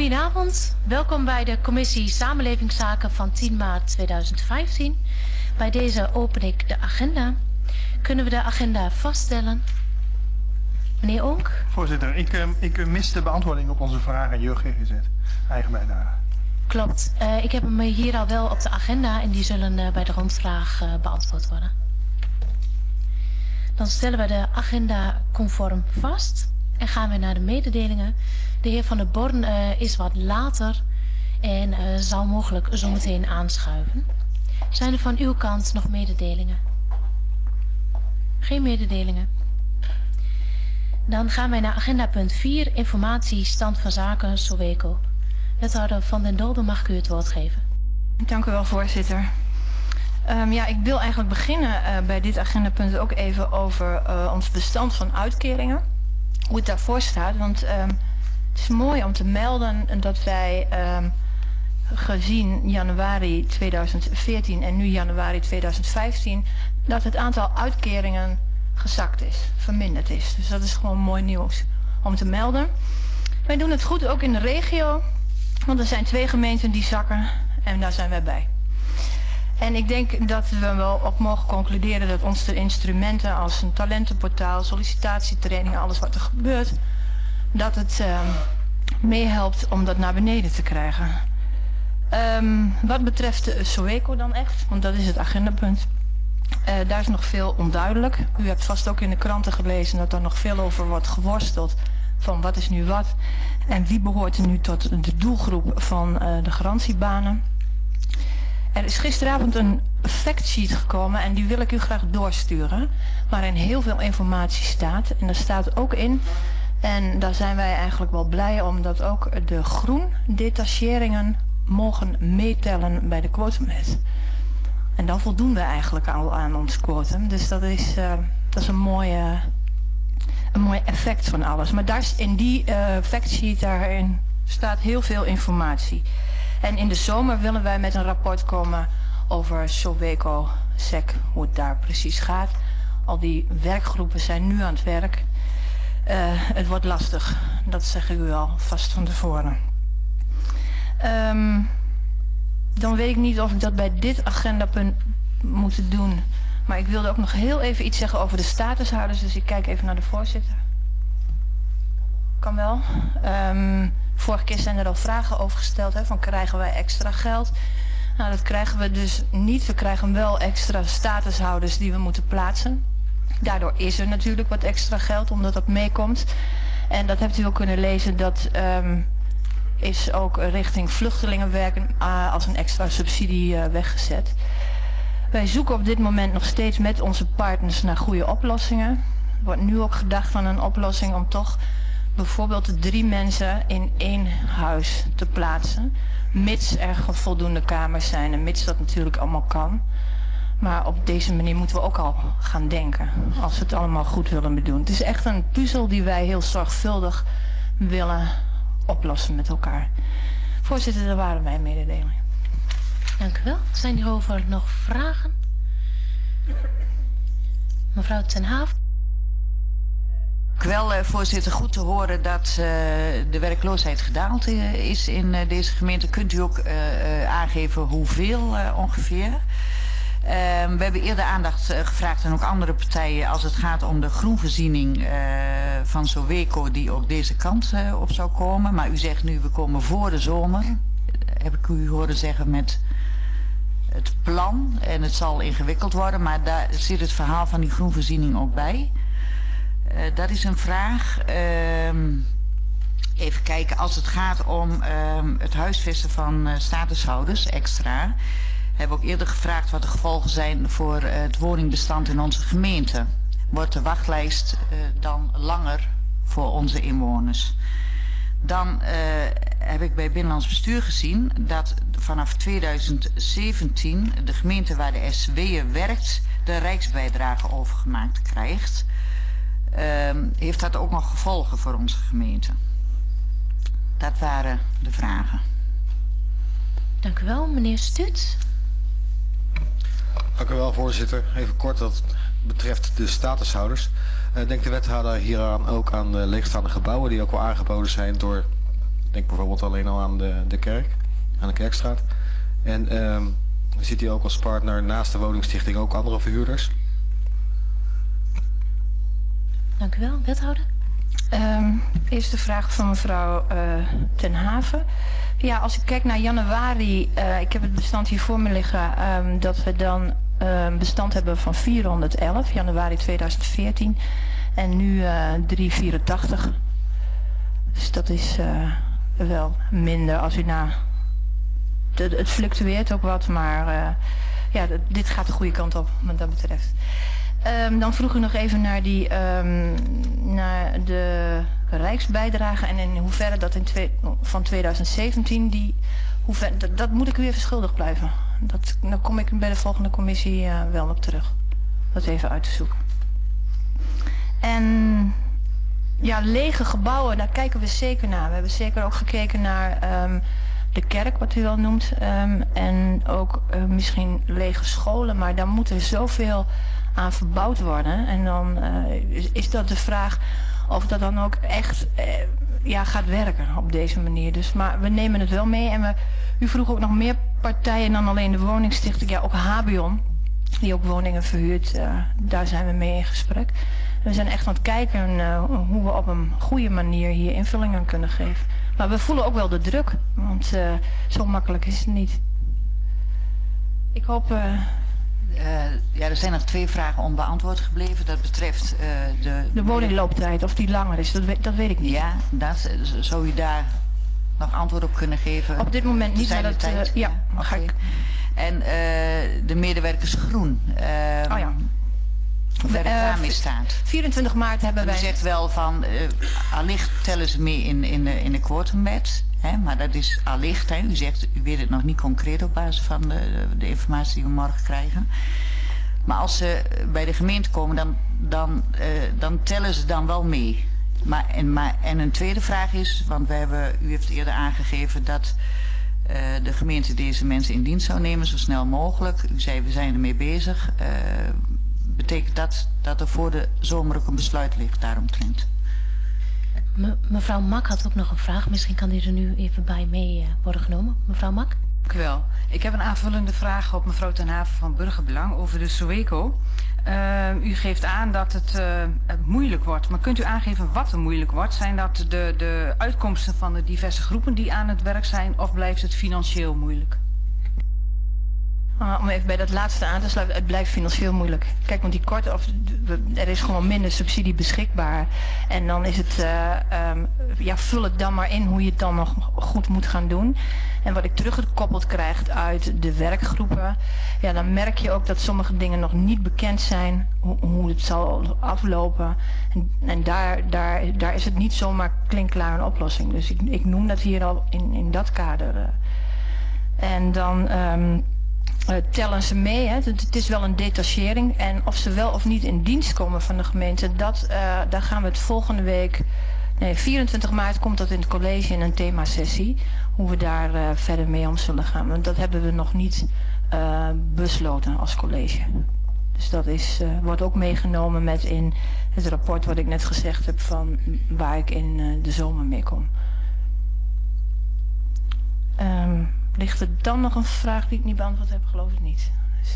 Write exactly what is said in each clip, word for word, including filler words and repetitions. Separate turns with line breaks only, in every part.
Goedenavond, welkom bij de Commissie Samenlevingszaken van tien maart tweeduizend vijftien. Bij deze open ik de agenda. Kunnen we de agenda vaststellen? Meneer Onk?
Voorzitter, ik, uh, ik mis de beantwoording op onze vraag aan Jeugd G G Z, eigen bijdrage.
Klopt, uh, ik heb hem hier al wel op de agenda en die zullen uh, bij de rondvraag uh, beantwoord worden. Dan stellen we de agenda conform vast en gaan we naar de mededelingen. De heer Van der Born uh, is wat later en uh, zal mogelijk zometeen aanschuiven. Zijn er van uw kant nog mededelingen? Geen mededelingen. Dan gaan wij naar agenda punt vier, informatie, stand van zaken, Soweco. Wethouder Van den Dolder, mag ik u het woord geven?
Dank u wel, voorzitter. Um, ja, ik wil eigenlijk beginnen uh, bij dit agendapunt ook even over uh, ons bestand van uitkeringen. Hoe het daarvoor staat, want um, het is mooi om te melden dat wij um, gezien januari tweeduizend veertien en nu januari tweeduizend vijftien, dat het aantal uitkeringen gezakt is, verminderd is. Dus dat is gewoon mooi nieuws om te melden. Wij doen het goed ook in de regio, want er zijn twee gemeenten die zakken en daar zijn wij bij. En ik denk dat we wel op mogen concluderen dat onze instrumenten als een talentenportaal, sollicitatietraining, alles wat er gebeurt, dat het uh, meehelpt om dat naar beneden te krijgen. Um, wat betreft de Soweco dan echt, want dat is het agendapunt. Uh, daar is nog veel onduidelijk. U hebt vast ook in de kranten gelezen dat er nog veel over wordt geworsteld van wat is nu wat en wie behoort er nu tot de doelgroep van uh, de garantiebanen. Er is gisteravond een factsheet gekomen en die wil ik u graag doorsturen, waarin heel veel informatie staat. En daar staat ook in, en daar zijn wij eigenlijk wel blij om, dat ook de groen detacheringen mogen meetellen bij de quotumwet. En dan voldoen we eigenlijk al aan ons quotum. Dus dat is, uh, dat is een, mooie, een mooi effect van alles. Maar daar, in die uh, factsheet daarin staat heel veel informatie. En in de zomer willen wij met een rapport komen over Soweco, S E C, hoe het daar precies gaat. Al die werkgroepen zijn nu aan het werk. Uh, het wordt lastig, dat zeg ik u al vast van tevoren. Um, dan weet ik niet of ik dat bij dit agendapunt moet doen. Maar ik wilde ook nog heel even iets zeggen over de statushouders. Dus ik kijk even naar de voorzitter. Kan wel. Um, vorige keer zijn er al vragen over gesteld. Hè, van krijgen wij extra geld? Nou, dat krijgen we dus niet. We krijgen wel extra statushouders die we moeten plaatsen. Daardoor is er natuurlijk wat extra geld, omdat dat meekomt. En dat hebt u ook kunnen lezen. Dat um, is ook richting vluchtelingenwerk uh, als een extra subsidie uh, weggezet. Wij zoeken op dit moment nog steeds met onze partners naar goede oplossingen. Er wordt nu ook gedacht aan een oplossing om toch bijvoorbeeld drie mensen in één huis te plaatsen. Mits er voldoende kamers zijn en mits dat natuurlijk allemaal kan. Maar op deze manier moeten we ook al gaan denken, als we het allemaal goed willen bedoen. Het is echt een puzzel die wij heel zorgvuldig willen oplossen met elkaar. Voorzitter, dat waren mijn mededelingen.
Dank u wel. Zijn hierover nog vragen? Mevrouw ten Haaf.
Wel, uh, voorzitter, goed te horen dat uh, de werkloosheid gedaald uh, is in uh, deze gemeente. Kunt u ook uh, uh, aangeven hoeveel uh, ongeveer? Uh, we hebben eerder aandacht uh, gevraagd aan ook andere partijen als het gaat om de groenvoorziening uh, van Soweco die ook deze kant uh, op zou komen. Maar u zegt nu we komen voor de zomer. Heb ik u horen zeggen met het plan. En het zal ingewikkeld worden, maar daar zit het verhaal van die groenvoorziening ook bij. Uh, dat is een vraag. Uh, even kijken, als het gaat om uh, het huisvesten van uh, statushouders extra, hebben we ook eerder gevraagd wat de gevolgen zijn voor uh, het woningbestand in onze gemeente. Wordt de wachtlijst uh, dan langer voor onze inwoners? Dan uh, heb ik bij Binnenlands Bestuur gezien dat vanaf tweeduizend zeventien de gemeente waar de S W'er werkt de rijksbijdrage overgemaakt krijgt. Uh, heeft dat ook nog gevolgen voor onze gemeente? Dat waren de vragen.
Dank u wel, meneer Stuut.
Dank u wel, voorzitter. Even kort, dat betreft de statushouders. Uh, denkt de wethouder hieraan ook aan de leegstaande gebouwen die ook al aangeboden zijn door Denk bijvoorbeeld alleen al aan de, de kerk, aan de Kerkstraat. En um, ziet u ook als partner naast de woningstichting ook andere verhuurders?
Dank u wel. Wethouder?
Um, eerste vraag van mevrouw uh, Ten Haven. Ja, als ik kijk naar januari, uh, ik heb het bestand hier voor me liggen, um, dat we dan een uh, bestand hebben van vierhonderdelf, januari tweeduizend veertien. En nu uh, driehonderdvierentachtig. Dus dat is uh, wel minder als u naar... Het, het fluctueert ook wat, maar uh, ja, dit gaat de goede kant op wat dat betreft. Um, dan vroeg u nog even naar, die, um, naar de rijksbijdrage en in hoeverre dat in twee, van tweeduizend zeventien, die, hoever, dat, dat moet ik u even schuldig blijven. Dat, dan kom ik bij de volgende commissie uh, wel op terug. Dat even uit te zoeken. En ja, lege gebouwen, daar kijken we zeker naar. We hebben zeker ook gekeken naar um, de kerk, wat u wel noemt. Um, en ook uh, misschien lege scholen, maar daar moet er zoveel aan verbouwd worden. En dan uh, is, is dat de vraag of dat dan ook echt uh, ja, gaat werken op deze manier. Dus, maar we nemen het wel mee. En we, u vroeg ook nog meer partijen dan alleen de woningstichting. Ja, ook Habion, die ook woningen verhuurt. Uh, daar zijn we mee in gesprek. We zijn echt aan het kijken uh, hoe we op een goede manier hier invulling aan kunnen geven. Maar we voelen ook wel de druk, want uh, zo makkelijk is het niet. Ik hoop... Uh,
Uh, ja, er zijn nog twee vragen onbeantwoord gebleven. Dat betreft uh, de...
De woninglooptijd, of die langer is, dat weet, dat weet ik niet.
Ja, dat, zou u daar nog antwoord op kunnen geven?
Op dit moment niet, maar dat...
tijd?
Uh, ja,
ja
ga
okay.
ik.
En uh, de medewerkers groen. Uh,
oh ja.
Hoe ver het
uh,
daarmee staat.
vierentwintig maart hebben
u
wij...
U zegt wel van, uh, allicht tellen ze mee in, in, de, in de quotumwet. Hè, maar dat is allicht. Hè. U zegt, u weet het nog niet concreet op basis van de, de informatie die we morgen krijgen. Maar als ze bij de gemeente komen, dan, dan, uh, dan tellen ze dan wel mee. Maar, en, maar, en een tweede vraag is, want we hebben, u heeft eerder aangegeven dat uh, de gemeente deze mensen in dienst zou nemen, zo snel mogelijk. U zei, we zijn ermee bezig. Uh, betekent dat dat er voor de zomer ook een besluit ligt daaromtrent?
Me, mevrouw Mak had ook nog een vraag. Misschien kan die er nu even bij mee uh, worden genomen. Mevrouw Mak?
Dank u wel. Ik heb een aanvullende vraag op mevrouw Ten Haven van Burgerbelang over de Soweco. Uh, u geeft aan dat het uh, moeilijk wordt. Maar kunt u aangeven wat er moeilijk wordt? Zijn dat de, de uitkomsten van de diverse groepen die aan het werk zijn? Of blijft het financieel moeilijk?
Uh, om even bij dat laatste aan te sluiten, het blijft financieel moeilijk. Kijk, want die korte, of, er is gewoon minder subsidie beschikbaar. En dan is het, uh, um, ja, vul het dan maar in hoe je het dan nog goed moet gaan doen. En wat ik teruggekoppeld krijg uit de werkgroepen, ja, dan merk je ook dat sommige dingen nog niet bekend zijn, hoe, hoe het zal aflopen. En, en daar, daar, daar is het niet zomaar klinkklaar een oplossing. Dus ik, ik noem dat hier al in, in dat kader. Uh. En dan... Um, Uh, tellen ze mee. Hè. Het, het is wel een detachering. En of ze wel of niet in dienst komen van de gemeente, dat, uh, daar gaan we het volgende week... Nee, vierentwintig maart komt dat in het college in een themasessie. Hoe we daar uh, verder mee om zullen gaan. Want dat hebben we nog niet uh, besloten als college. Dus dat is, uh, wordt ook meegenomen met in het rapport wat ik net gezegd heb van waar ik in uh, de zomer mee kom. Um, Ligt er dan nog een vraag die ik niet beantwoord heb? Geloof ik niet. Dus...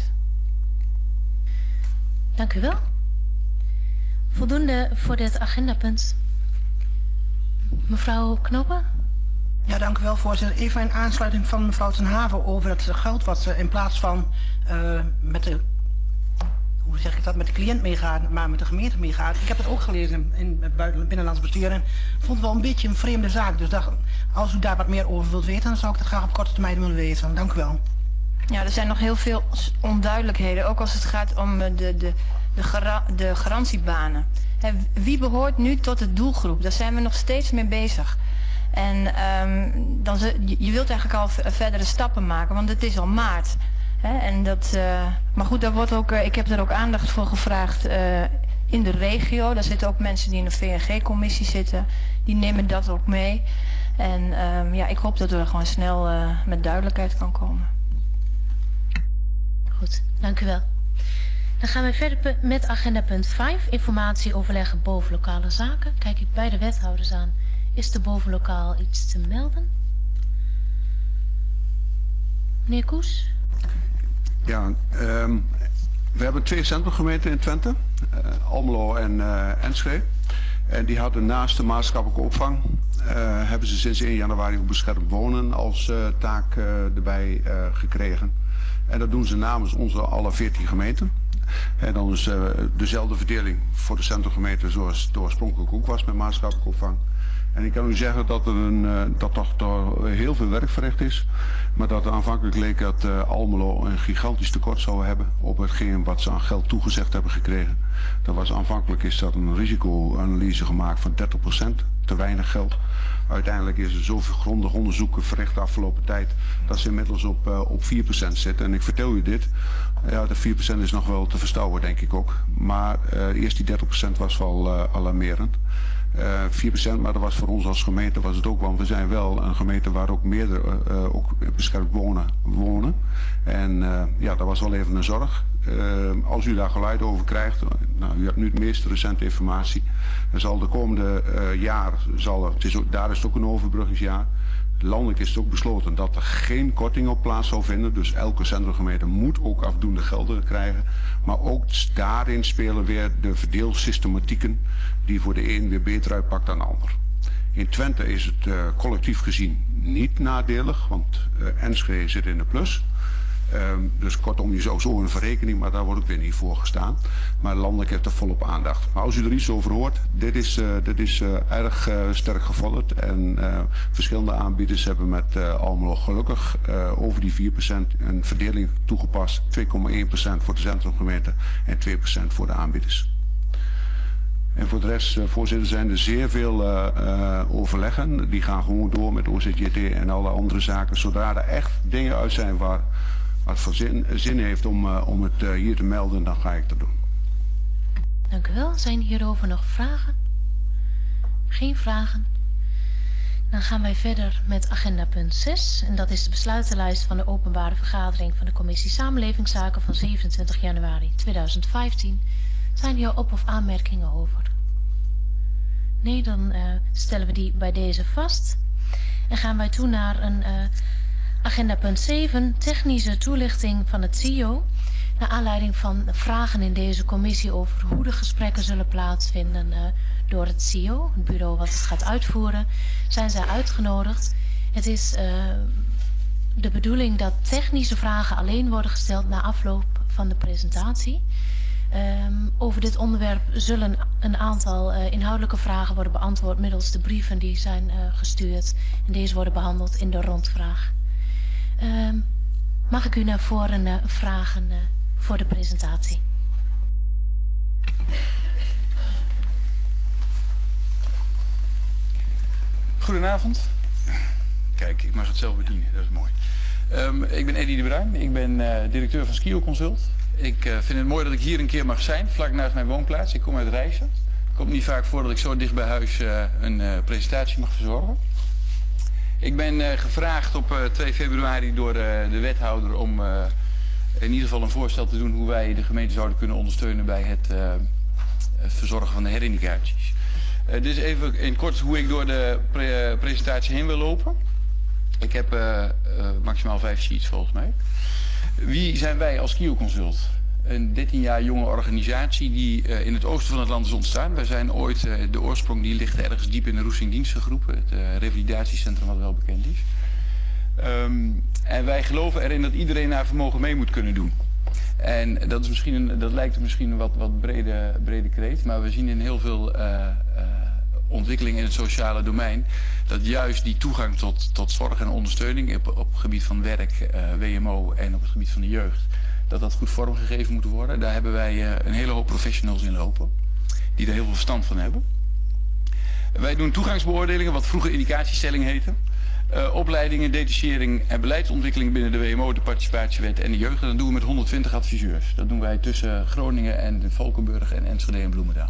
Dank u wel. Voldoende voor dit agendapunt. Mevrouw Knopen?
Ja, dank u wel, voorzitter. Even in aansluiting van mevrouw Ten Haven over het geld wat ze in plaats van uh, met de... Hoe zeg ik dat, met de cliënt meegaan, maar met de gemeente meegaan. Ik heb het ook gelezen in het buiten, binnenlands bestuur en vond het wel een beetje een vreemde zaak. Dus dacht, als u daar wat meer over wilt weten, dan zou ik dat graag op korte termijn willen weten. Dank u wel.
Ja, er zijn nog heel veel onduidelijkheden, ook als het gaat om de, de, de, gara de garantiebanen. He, wie behoort nu tot de doelgroep? Daar zijn we nog steeds mee bezig. En um, dan ze, je wilt eigenlijk al verdere stappen maken, want het is al maart. He, en dat, uh, maar goed, daar wordt ook, uh, ik heb er ook aandacht voor gevraagd uh, in de regio. Daar zitten ook mensen die in de V N G-commissie zitten. Die nemen dat ook mee. En um, ja, ik hoop dat we er gewoon snel uh, met duidelijkheid kan komen.
Goed, dank u wel. Dan gaan we verder met agenda punt vijf. Informatie overleggen boven lokale zaken. Kijk ik bij de wethouders aan. Is er boven lokaal iets te melden? Meneer Koes?
Ja, um, we hebben twee centrumgemeenten in Twente, uh, Almelo en uh, Enschede. En die hadden naast de maatschappelijke opvang, uh, hebben ze sinds eerste januari ook beschermd wonen als uh, taak uh, erbij uh, gekregen. En dat doen ze namens onze alle veertien gemeenten. En dan is uh, dezelfde verdeling voor de centrumgemeenten zoals het oorspronkelijk ook was met maatschappelijke opvang. En ik kan u zeggen dat er een, uh, dat toch, toch heel veel werk verricht is. Maar dat aanvankelijk leek dat uh, Almelo een gigantisch tekort zou hebben op hetgeen wat ze aan geld toegezegd hebben gekregen. Dat was aanvankelijk is dat een risicoanalyse gemaakt van dertig procent, te weinig geld. Uiteindelijk is er zoveel grondig onderzoeken verricht de afgelopen tijd dat ze inmiddels op, uh, op vier procent zitten. En ik vertel u dit, ja, de vier procent is nog wel te verstouwen denk ik ook. Maar uh, eerst die dertig procent was wel uh, alarmerend. Uh, vier procent, maar dat was voor ons als gemeente was het ook, want we zijn wel een gemeente waar ook meerdere uh, ook beschermd wonen, wonen. En uh, ja, dat was wel even een zorg. Uh, als u daar geluid over krijgt, nou, u hebt nu het meest recente informatie, dan zal de komende uh, jaar, zal, het is ook, daar is het ook een overbruggingsjaar, landelijk is het ook besloten dat er geen korting op plaats zal vinden. Dus elke centrumgemeente moet ook afdoende gelden krijgen. Maar ook daarin spelen weer de verdeelsystematieken die voor de een weer beter uitpakt dan de ander. In Twente is het uh, collectief gezien niet nadelig, want uh, Enschede zit in de plus. Um, dus kortom, je zou zo een verrekening, maar daar wordt ook weer niet voor gestaan. Maar landelijk heeft er volop aandacht. Maar als u er iets over hoort, dit is, uh, dit is uh, erg uh, sterk gevolgd. En uh, verschillende aanbieders hebben met uh, Almelo gelukkig uh, over die vier procent een verdeling toegepast. twee komma één procent voor de centrumgemeente en twee procent voor de aanbieders. En voor de rest, uh, voorzitter, zijn er zeer veel uh, uh, overleggen. Die gaan gewoon door met O Z J T en alle andere zaken. Zodra er echt dingen uit zijn waar wat voor zin, zin heeft om, uh, om het uh, hier te melden, dan ga ik dat doen.
Dank u wel. Zijn hierover nog vragen? Geen vragen? Dan gaan wij verder met agenda punt zes. En dat is de besluitenlijst van de openbare vergadering van de Commissie Samenlevingszaken van zevenentwintig januari tweeduizend vijftien. Zijn hier op- of aanmerkingen over? Nee, dan uh, stellen we die bij deze vast. En gaan wij toe naar een uh, agenda punt zeven, technische toelichting van het C I O. Naar aanleiding van vragen in deze commissie over hoe de gesprekken zullen plaatsvinden uh, door het C I O, het bureau wat het gaat uitvoeren, zijn zij uitgenodigd. Het is uh, de bedoeling dat technische vragen alleen worden gesteld na afloop van de presentatie. Um, over dit onderwerp zullen een aantal uh, inhoudelijke vragen worden beantwoord middels de brieven die zijn uh, gestuurd. En deze worden behandeld in de rondvraag. Um, mag ik u naar voren uh, vragen uh, voor de presentatie?
Goedenavond. Kijk, ik mag het zelf bedienen, dat is mooi. Um, ik ben Eddie de Bruin, ik ben uh, directeur van S C I O Consult. Ik uh, vind het mooi dat ik hier een keer mag zijn, vlak naast mijn woonplaats. Ik kom uit Rijssen. Het komt niet vaak voor dat ik zo dicht bij huis uh, een uh, presentatie mag verzorgen. Ik ben uh, gevraagd op uh, twee februari door uh, de wethouder om uh, in ieder geval een voorstel te doen hoe wij de gemeente zouden kunnen ondersteunen bij het, uh, het verzorgen van de herindicaties. Uh, dit is even in kort hoe ik door de pre uh, presentatie heen wil lopen. Ik heb uh, uh, maximaal vijf sheets volgens mij. Wie zijn wij als S C I O Consult? Een dertien jaar jonge organisatie die uh, in het oosten van het land is ontstaan. Wij zijn ooit, uh, de oorsprong die ligt ergens diep in de Roesing Dienstengroep, het uh, revalidatiecentrum wat wel bekend is. Um, en wij geloven erin dat iedereen naar vermogen mee moet kunnen doen. En dat, is misschien een, dat lijkt misschien een wat, wat brede, brede kreet, maar we zien in heel veel uh, uh, ontwikkelingen in het sociale domein dat juist die toegang tot, tot zorg en ondersteuning op, op het gebied van werk, uh, W M O en op het gebied van de jeugd, dat dat goed vormgegeven moet worden. Daar hebben wij uh, een hele hoop professionals in lopen, die er heel veel verstand van hebben. Wij doen toegangsbeoordelingen, wat vroeger indicatiestelling heette. Uh, opleidingen, detachering en beleidsontwikkeling binnen de W M O, de participatiewet en de jeugd. En dat doen we met honderdtwintig adviseurs. Dat doen wij tussen Groningen en de Valkenburg en Enschede en Bloemendaal.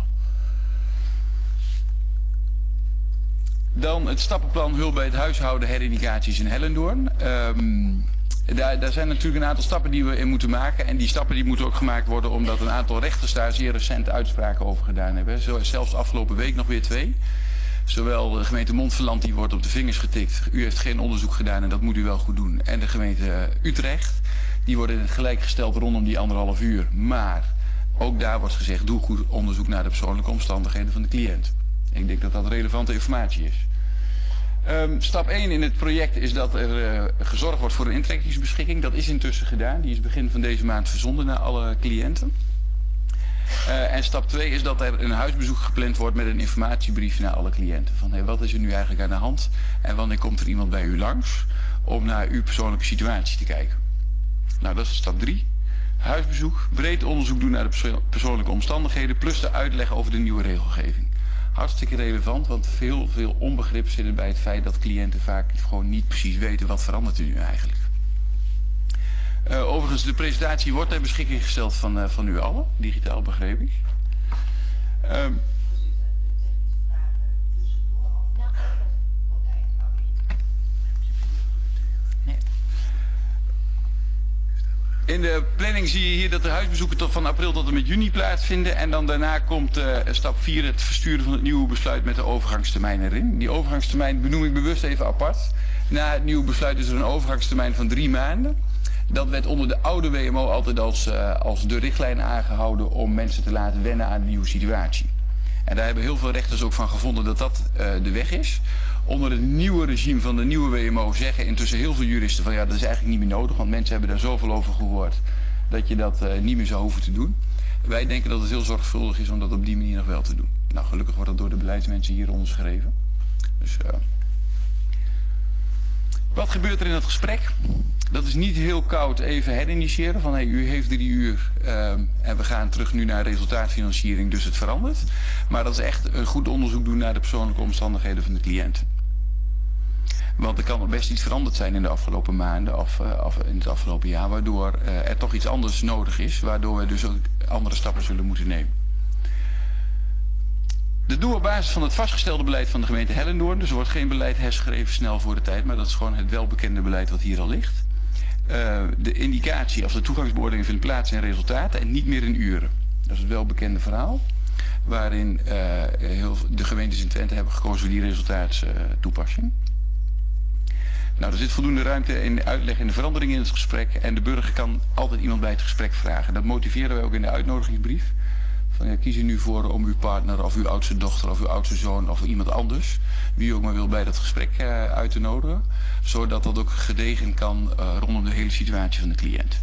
Dan het stappenplan hulp bij het huishouden, herindicaties in Hellendoorn. Um, daar, daar zijn natuurlijk een aantal stappen die we in moeten maken. En die stappen die moeten ook gemaakt worden omdat een aantal rechters daar zeer recent uitspraken over gedaan hebben. Zo, zelfs afgelopen week nog weer twee. Zowel de gemeente Montferland, die wordt op de vingers getikt. U heeft geen onderzoek gedaan en dat moet u wel goed doen. En de gemeente Utrecht, die worden in het gelijk gesteld rondom die anderhalf uur. Maar ook daar wordt gezegd, doe goed onderzoek naar de persoonlijke omstandigheden van de cliënt. Ik denk dat dat relevante informatie is. Um, stap één in het project is dat er uh, gezorgd wordt voor een intrekkingsbeschikking. Dat is intussen gedaan. Die is begin van deze maand verzonden naar alle cliënten. Uh, en stap twee is dat er een huisbezoek gepland wordt met een informatiebrief naar alle cliënten. Van hey, wat is er nu eigenlijk aan de hand en wanneer komt er iemand bij u langs om naar uw persoonlijke situatie te kijken. Nou, dat is stap drie. Huisbezoek, breed onderzoek doen naar de perso persoonlijke omstandigheden plus de uitleg over de nieuwe regelgeving. Hartstikke relevant, want veel, veel onbegrip zit er bij het feit dat cliënten vaak gewoon niet precies weten wat verandert er nu eigenlijk. Uh, overigens, de presentatie wordt ter beschikking gesteld van, uh, van u allen, digitaal begreep ik. Uh, In de planning zie je hier dat de huisbezoeken tot van april tot en met juni plaatsvinden. En dan daarna komt uh, stap vier, het versturen van het nieuwe besluit met de overgangstermijn erin. Die overgangstermijn benoem ik bewust even apart. Na het nieuwe besluit is er een overgangstermijn van drie maanden. Dat werd onder de oude W M O altijd als, uh, als de richtlijn aangehouden om mensen te laten wennen aan de nieuwe situatie. En daar hebben heel veel rechters ook van gevonden dat dat uh, de weg is. Onder het nieuwe regime van de nieuwe W M O zeggen intussen heel veel juristen van ja, dat is eigenlijk niet meer nodig, want mensen hebben daar zoveel over gehoord dat je dat uh, niet meer zou hoeven te doen. Wij denken dat het heel zorgvuldig is om dat op die manier nog wel te doen. Nou, gelukkig wordt dat door de beleidsmensen hier onderschreven. Dus, uh... wat gebeurt er in het gesprek? Dat is niet heel koud even herinitiëren van hey, u heeft drie uur uh, en we gaan terug nu naar resultaatfinanciering, dus het verandert. Maar dat is echt een goed onderzoek doen naar de persoonlijke omstandigheden van de cliënt. Want er kan nog best iets veranderd zijn in de afgelopen maanden of, uh, of in het afgelopen jaar, waardoor uh, er toch iets anders nodig is, waardoor we dus ook andere stappen zullen moeten nemen. Dat doen we op basis van het vastgestelde beleid van de gemeente Hellendoorn. Dus er wordt geen beleid herschreven snel voor de tijd, maar dat is gewoon het welbekende beleid wat hier al ligt. Uh, de indicatie of de toegangsbeoordeling vindt plaats in resultaten en niet meer in uren. Dat is het welbekende verhaal, waarin uh, heel, de gemeentes in Twente hebben gekozen voor die resultaatstoepassing. Nou, er zit voldoende ruimte in de uitleg en de verandering in het gesprek en de burger kan altijd iemand bij het gesprek vragen. Dat motiveren wij ook in de uitnodigingsbrief. Van, ja, kies u nu voor om uw partner of uw oudste dochter of uw oudste zoon of iemand anders, wie u ook maar wil, bij dat gesprek uh, uit te nodigen. Zodat dat ook gedegen kan uh, rondom de hele situatie van de cliënt.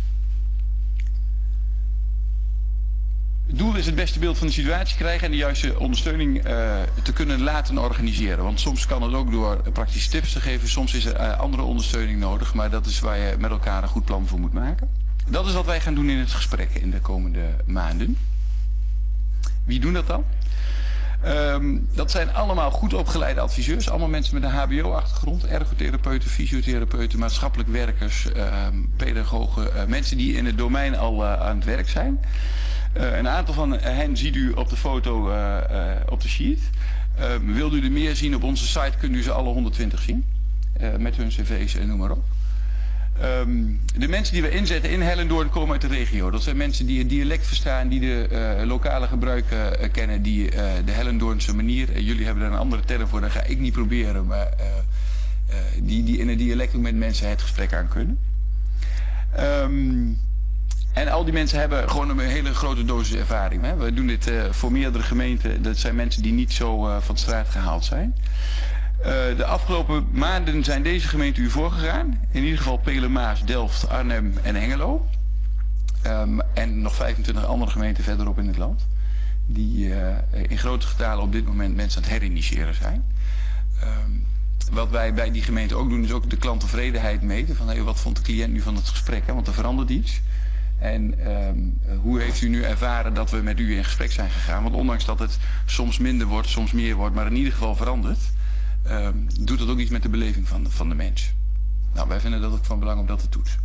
Het doel is het beste beeld van de situatie krijgen en de juiste ondersteuning uh, te kunnen laten organiseren. Want soms kan het ook door praktische tips te geven, soms is er uh, andere ondersteuning nodig, maar dat is waar je met elkaar een goed plan voor moet maken. Dat is wat wij gaan doen in het gesprek in de komende maanden. Wie doen dat dan? Um, dat zijn allemaal goed opgeleide adviseurs. Allemaal mensen met een H B O-achtergrond. Ergotherapeuten, fysiotherapeuten, maatschappelijk werkers, um, pedagogen. Uh, mensen die in het domein al uh, aan het werk zijn. Uh, een aantal van hen ziet u op de foto uh, uh, op de sheet. Uh, wilt u er meer zien op onze site, kunt u ze alle honderdtwintig zien. Uh, met hun cv's en noem maar op. Um, de mensen die we inzetten in Hellendoorn komen uit de regio. Dat zijn mensen die het dialect verstaan, die de uh, lokale gebruiken uh, kennen, die uh, de Hellendoornse manier. Uh, jullie hebben daar een andere term voor, dat ga ik niet proberen, maar uh, uh, die, die in het dialect ook met mensen het gesprek aan kunnen. Um, en al die mensen hebben gewoon een hele grote dosis ervaring. Hè. We doen dit uh, voor meerdere gemeenten. Dat zijn mensen die niet zo uh, van de straat gehaald zijn. Uh, de afgelopen maanden zijn deze gemeenten u voorgegaan. In ieder geval Pelen-Maas, Delft, Arnhem en Hengelo. Um, en nog vijfentwintig andere gemeenten verderop in het land. Die uh, in grote getalen op dit moment mensen aan het herinitiëren zijn. Um, wat wij bij die gemeenten ook doen is ook de klanttevredenheid meten. Van hey, wat vond de cliënt nu van het gesprek? Hè? Want er verandert iets. En um, hoe heeft u nu ervaren dat we met u in gesprek zijn gegaan? Want ondanks dat het soms minder wordt, soms meer wordt, maar in ieder geval verandert. Um, doet dat ook iets met de beleving van de, van de mens. Nou, wij vinden dat ook van belang om dat te toetsen.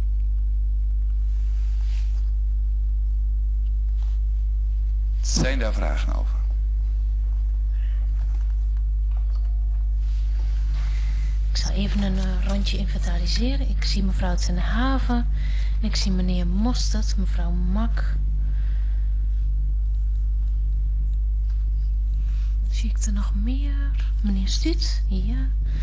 Zijn daar vragen over?
Ik zal even een uh, rondje inventariseren. Ik zie mevrouw Ten Haven. En ik zie meneer Mostert, mevrouw Mak. Zie ik er nog meer? Meneer Stuut, ja.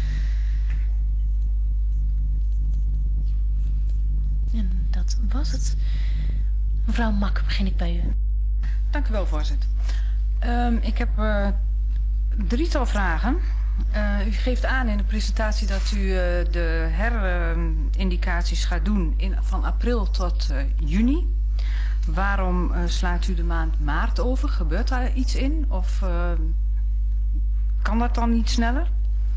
En dat was het. Mevrouw Mak, begin ik bij u.
Dank u wel, voorzitter. Um, ik heb uh, drietal vragen. Uh, u geeft aan in de presentatie dat u uh, de herindicaties uh, gaat doen in, van april tot uh, juni. Waarom uh, slaat u de maand maart over? Gebeurt daar iets in? Of uh, kan dat dan niet sneller?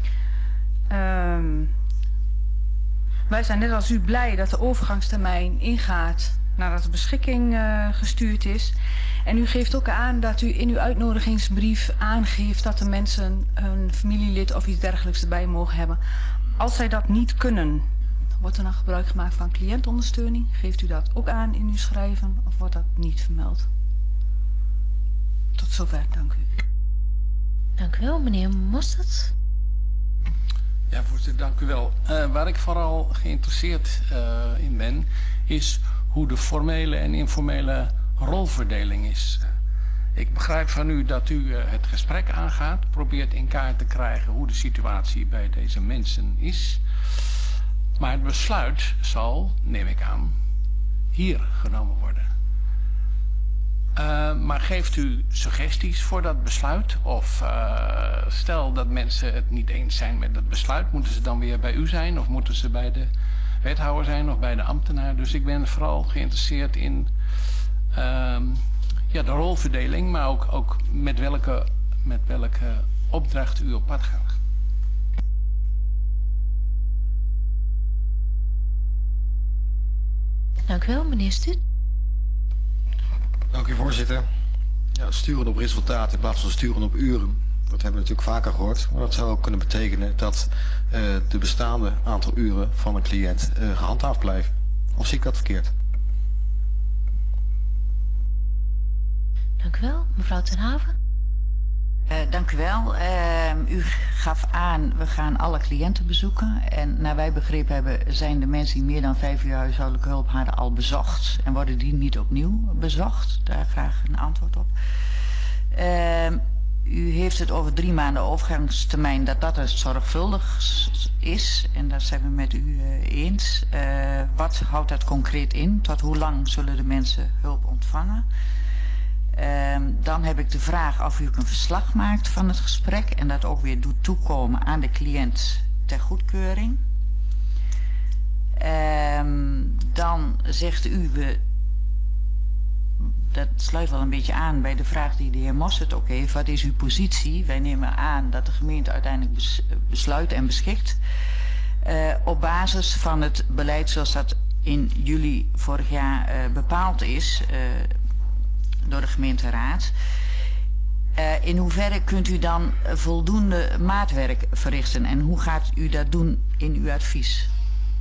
Um, wij zijn net als u blij dat de overgangstermijn ingaat nadat de beschikking uh, gestuurd is. En u geeft ook aan dat u in uw uitnodigingsbrief aangeeft dat de mensen een familielid of iets dergelijks erbij mogen hebben. Als zij dat niet kunnen, wordt er dan gebruik gemaakt van cliëntondersteuning? Geeft u dat ook aan in uw schrijven of wordt dat niet vermeld? Tot zover, dank u.
Dank u wel, meneer Mostert.
Ja, voorzitter, dank u wel. Uh, waar ik vooral geïnteresseerd uh, in ben, is hoe de formele en informele rolverdeling is. Uh, ik begrijp van u dat u uh, het gesprek aangaat, probeert in kaart te krijgen hoe de situatie bij deze mensen is. Maar het besluit zal, neem ik aan, hier genomen worden. Uh, maar geeft u suggesties voor dat besluit? Of uh, stel dat mensen het niet eens zijn met dat besluit, moeten ze dan weer bij u zijn? Of moeten ze bij de wethouder zijn of bij de ambtenaar? Dus ik ben vooral geïnteresseerd in uh, ja, de rolverdeling, maar ook, ook met, welke, met welke opdracht u op pad gaat.
Dank u wel, meneer Stuut.
Dank u, voorzitter. Ja, sturen op resultaten in plaats van sturen op uren. Dat hebben we natuurlijk vaker gehoord. Maar dat zou ook kunnen betekenen dat uh, de bestaande aantal uren van een cliënt uh, gehandhaafd blijven. Of zie ik dat verkeerd?
Dank u wel, mevrouw Ten Haven.
Uh, dank u wel. Uh, u gaf aan, we gaan alle cliënten bezoeken. En naar wij begrepen hebben, zijn de mensen die meer dan vijf uur huishoudelijke hulp hadden al bezocht. En worden die niet opnieuw bezocht? Daar graag een antwoord op. Uh, u heeft het over drie maanden overgangstermijn, dat dat het zorgvuldig is. En dat zijn we met u uh, eens. Uh, wat houdt dat concreet in? Tot hoe lang zullen de mensen hulp ontvangen? Uh, dan heb ik de vraag of u ook een verslag maakt van het gesprek en dat ook weer doet toekomen aan de cliënt ter goedkeuring. Uh, dan zegt u, we, dat sluit wel een beetje aan bij de vraag die de heer Mostert ook heeft. Wat is uw positie? Wij nemen aan dat de gemeente uiteindelijk bes, besluit en beschikt. Uh, op basis van het beleid zoals dat in juli vorig jaar uh, bepaald is. Uh, door de gemeenteraad. Uh, in hoeverre kunt u dan voldoende maatwerk verrichten en hoe gaat u dat doen in uw advies?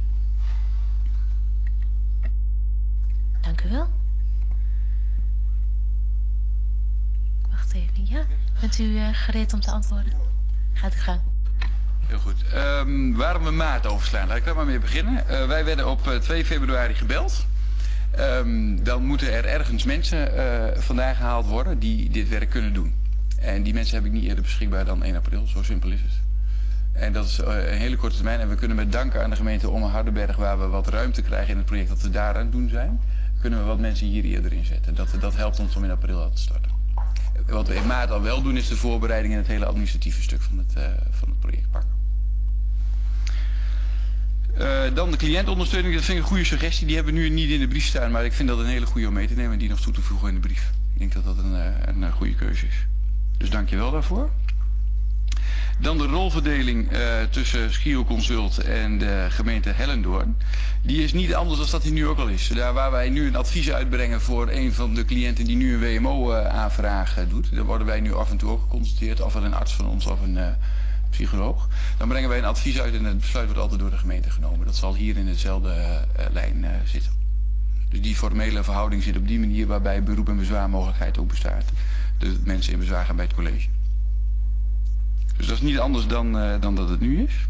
Dank u wel. Wacht even, ja. Bent u uh, gereed om te antwoorden? Gaat u gang.
Heel goed. Um, waarom we maart overslaan? Laat ik daar maar mee beginnen. Uh, wij werden op uh, twee februari gebeld. Um, dan moeten er ergens mensen uh, vandaan gehaald worden die dit werk kunnen doen. En die mensen heb ik niet eerder beschikbaar dan één april, zo simpel is het. En dat is uh, een hele korte termijn en we kunnen met danken aan de gemeente Ommen Hardenberg, waar we wat ruimte krijgen in het project dat we daar aan het doen zijn, kunnen we wat mensen hier eerder inzetten. Dat, dat helpt ons om in april al te starten. Wat we in maart al wel doen is de voorbereiding en het hele administratieve stuk van het, uh, van het project pakken. Uh, dan de cliëntondersteuning, dat vind ik een goede suggestie. Die hebben we nu niet in de brief staan, maar ik vind dat een hele goede om mee te nemen en die nog toe te voegen in de brief. Ik denk dat dat een, een, een goede keuze is. Dus dank je wel daarvoor. Dan de rolverdeling uh, tussen Schio Consult en de gemeente Hellendoorn. Die is niet anders dan dat die nu ook al is. Daar waar wij nu een advies uitbrengen voor een van de cliënten die nu een W M O-aanvraag uh, doet. Daar worden wij nu af en toe ook geconsulteerd, of een arts van ons of een uh, psycholoog. Dan brengen wij een advies uit en het besluit wordt altijd door de gemeente genomen. Dat zal hier in dezelfde uh, lijn uh, zitten. Dus die formele verhouding zit op die manier waarbij beroep- en bezwaarmogelijkheid ook bestaat. Dus mensen in bezwaar gaan bij het college. Dus dat is niet anders dan, uh, dan dat het nu is.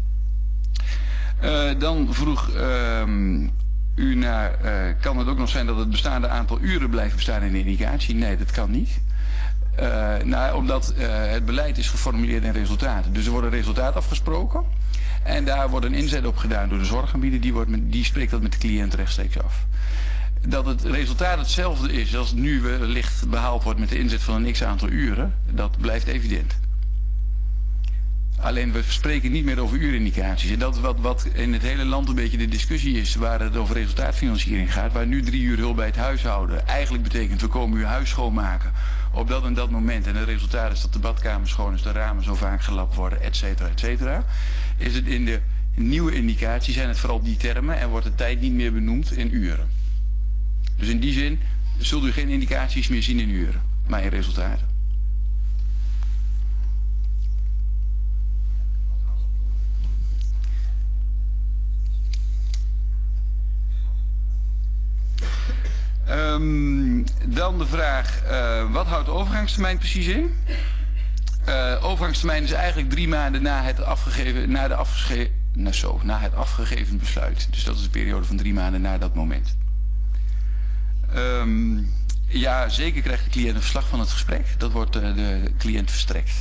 Uh, dan vroeg uh, u naar, uh, kan het ook nog zijn dat het bestaande aantal uren blijft bestaan in de indicatie? Nee, dat kan niet. Uh, nou, omdat uh, het beleid is geformuleerd in resultaten. Dus er wordt een resultaat afgesproken. En daar wordt een inzet op gedaan door de zorgaanbieder. Die, wordt met, die spreekt dat met de cliënt rechtstreeks af. Dat het resultaat hetzelfde is als nu wellicht behaald wordt met de inzet van een x-aantal uren. Dat blijft evident. Alleen we spreken niet meer over uurindicaties. En dat is wat, wat in het hele land een beetje de discussie is waar het over resultaatfinanciering gaat. Waar nu drie uur hulp bij het huishouden eigenlijk betekent we komen uw huis schoonmaken op dat en dat moment. En het resultaat is dat de badkamer schoon is, de ramen zo vaak gelapt worden, et cetera, et cetera. Is het in de nieuwe indicatie zijn het vooral die termen en wordt de tijd niet meer benoemd in uren. Dus in die zin zult u geen indicaties meer zien in uren, maar in resultaten. Um, dan de vraag, uh, wat houdt de overgangstermijn precies in? Uh, overgangstermijn is eigenlijk drie maanden na het afgegeven, na de afgegeven, nou zo, na het afgegeven besluit. Dus dat is een periode van drie maanden na dat moment. Um, ja, zeker krijgt de cliënt een verslag van het gesprek. Dat wordt uh, de cliënt verstrekt.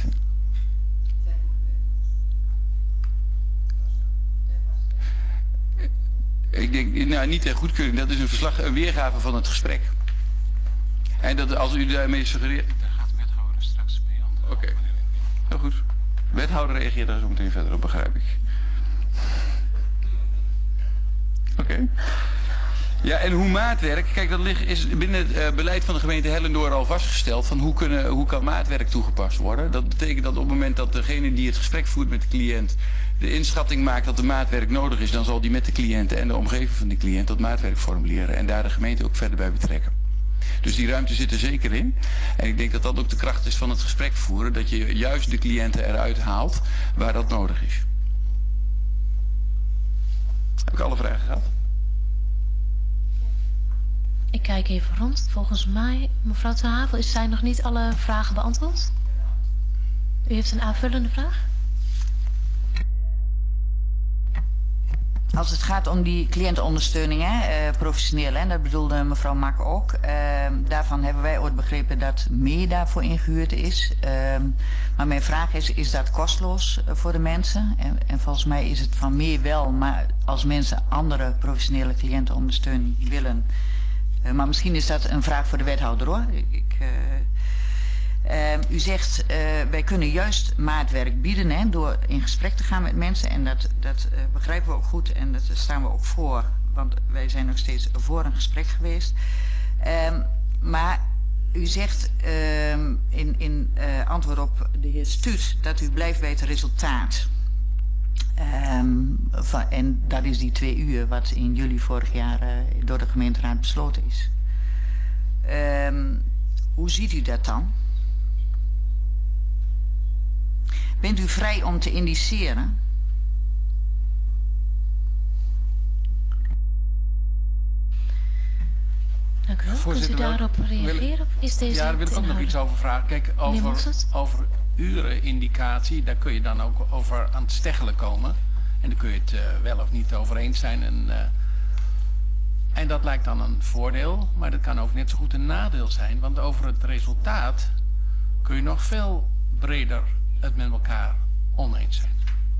Ik denk, nou niet ter goedkeuring, dat is een verslag, een weergave van het gesprek. En dat als u daarmee suggereert...
Daar gaat de wethouder straks mee antwoorden.
Oké, okay. Heel goed. Wethouder reageert daar zo meteen verder op, begrijp ik. Oké. Okay. Ja, en hoe maatwerk, kijk dat ligt, is binnen het uh, beleid van de gemeente Hellendoorn al vastgesteld van hoe, kunnen, hoe kan maatwerk toegepast worden. Dat betekent dat op het moment dat degene die het gesprek voert met de cliënt de inschatting maakt dat de maatwerk nodig is, dan zal die met de cliënt en de omgeving van de cliënt dat maatwerk formuleren en daar de gemeente ook verder bij betrekken. Dus die ruimte zit er zeker in. En ik denk dat dat ook de kracht is van het gesprek voeren, dat je juist de cliënten eruit haalt waar dat nodig is. Heb ik alle vragen gehad?
Ik kijk even rond. Volgens mij, mevrouw Ten Havel, is zijn nog niet alle vragen beantwoord? U heeft een aanvullende vraag?
Als het gaat om die cliëntenondersteuning, hè, uh, professioneel, en dat bedoelde mevrouw Mak ook. Uh, daarvan hebben wij ooit begrepen dat meer daarvoor ingehuurd is. Uh, maar mijn vraag is, is dat kosteloos uh, voor de mensen? En, en volgens mij is het van meer wel, maar als mensen andere professionele cliëntenondersteuning willen. Uh, maar misschien is dat een vraag voor de wethouder hoor. Ik, uh, Uh, u zegt, uh, wij kunnen juist maatwerk bieden hè, door in gesprek te gaan met mensen. En dat, dat uh, begrijpen we ook goed en dat staan we ook voor. Want wij zijn nog steeds voor een gesprek geweest. Uh, maar u zegt uh, in, in uh, antwoord op de heer Stuut dat u blijft bij het resultaat. Um, van, en dat is die twee uur wat in juli vorig jaar uh, door de gemeenteraad besloten is. Um, hoe ziet u dat dan? Bent u vrij om te indiceren?
Dank u wel.
Voorzitter,
Kunt u daarop reageren? Of is deze
ja, daar wil ik ook nog iets over vragen. Kijk, over, over urenindicatie, daar kun je dan ook over aan het steggelen komen. En daar kun je het uh, wel of niet over eens zijn. En, uh, en dat lijkt dan een voordeel, maar dat kan ook net zo goed een nadeel zijn. Want over het resultaat kun je nog veel breder het met elkaar oneens zijn.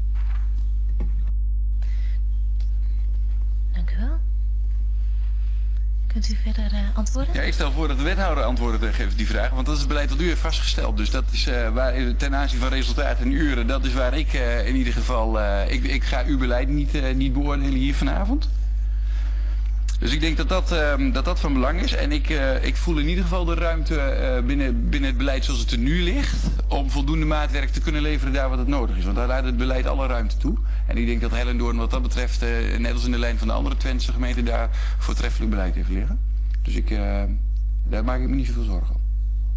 Dank u wel. Kunt u verder uh, antwoorden?
Ja, ik stel voor dat de wethouder antwoorden geeft op die vraag, want dat is het beleid dat u heeft vastgesteld. Dus dat is uh, waar, ten aanzien van resultaten en uren, dat is waar ik uh, in ieder geval, uh, ik, ik ga uw beleid niet, uh, niet beoordelen hier vanavond. Dus ik denk dat dat, uh, dat, dat van belang is. En ik, uh, ik voel in ieder geval de ruimte uh, binnen, binnen het beleid zoals het er nu ligt, om voldoende maatwerk te kunnen leveren daar wat het nodig is. Want daar laat het beleid alle ruimte toe. En ik denk dat Hellendoorn wat dat betreft, uh, net als in de lijn van de andere Twentse gemeenten, daar voortreffelijk beleid heeft liggen. Dus ik, uh, daar maak ik me niet zoveel zorgen om.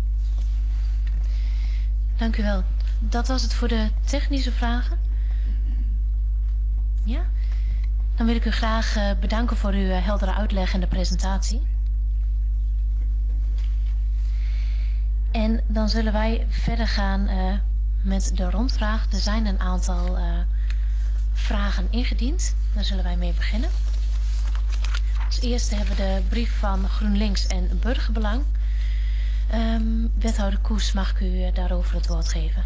Dank u wel. Dat was het voor de technische vragen. Ja? Dan wil ik u graag uh, bedanken voor uw uh, heldere uitleg en de presentatie. En dan zullen wij verder gaan uh, met de rondvraag. Er zijn een aantal uh, vragen ingediend. Daar zullen wij mee beginnen. Als eerste hebben we de brief van GroenLinks en Burgerbelang. Um, wethouder Koes, mag ik u daarover het woord geven?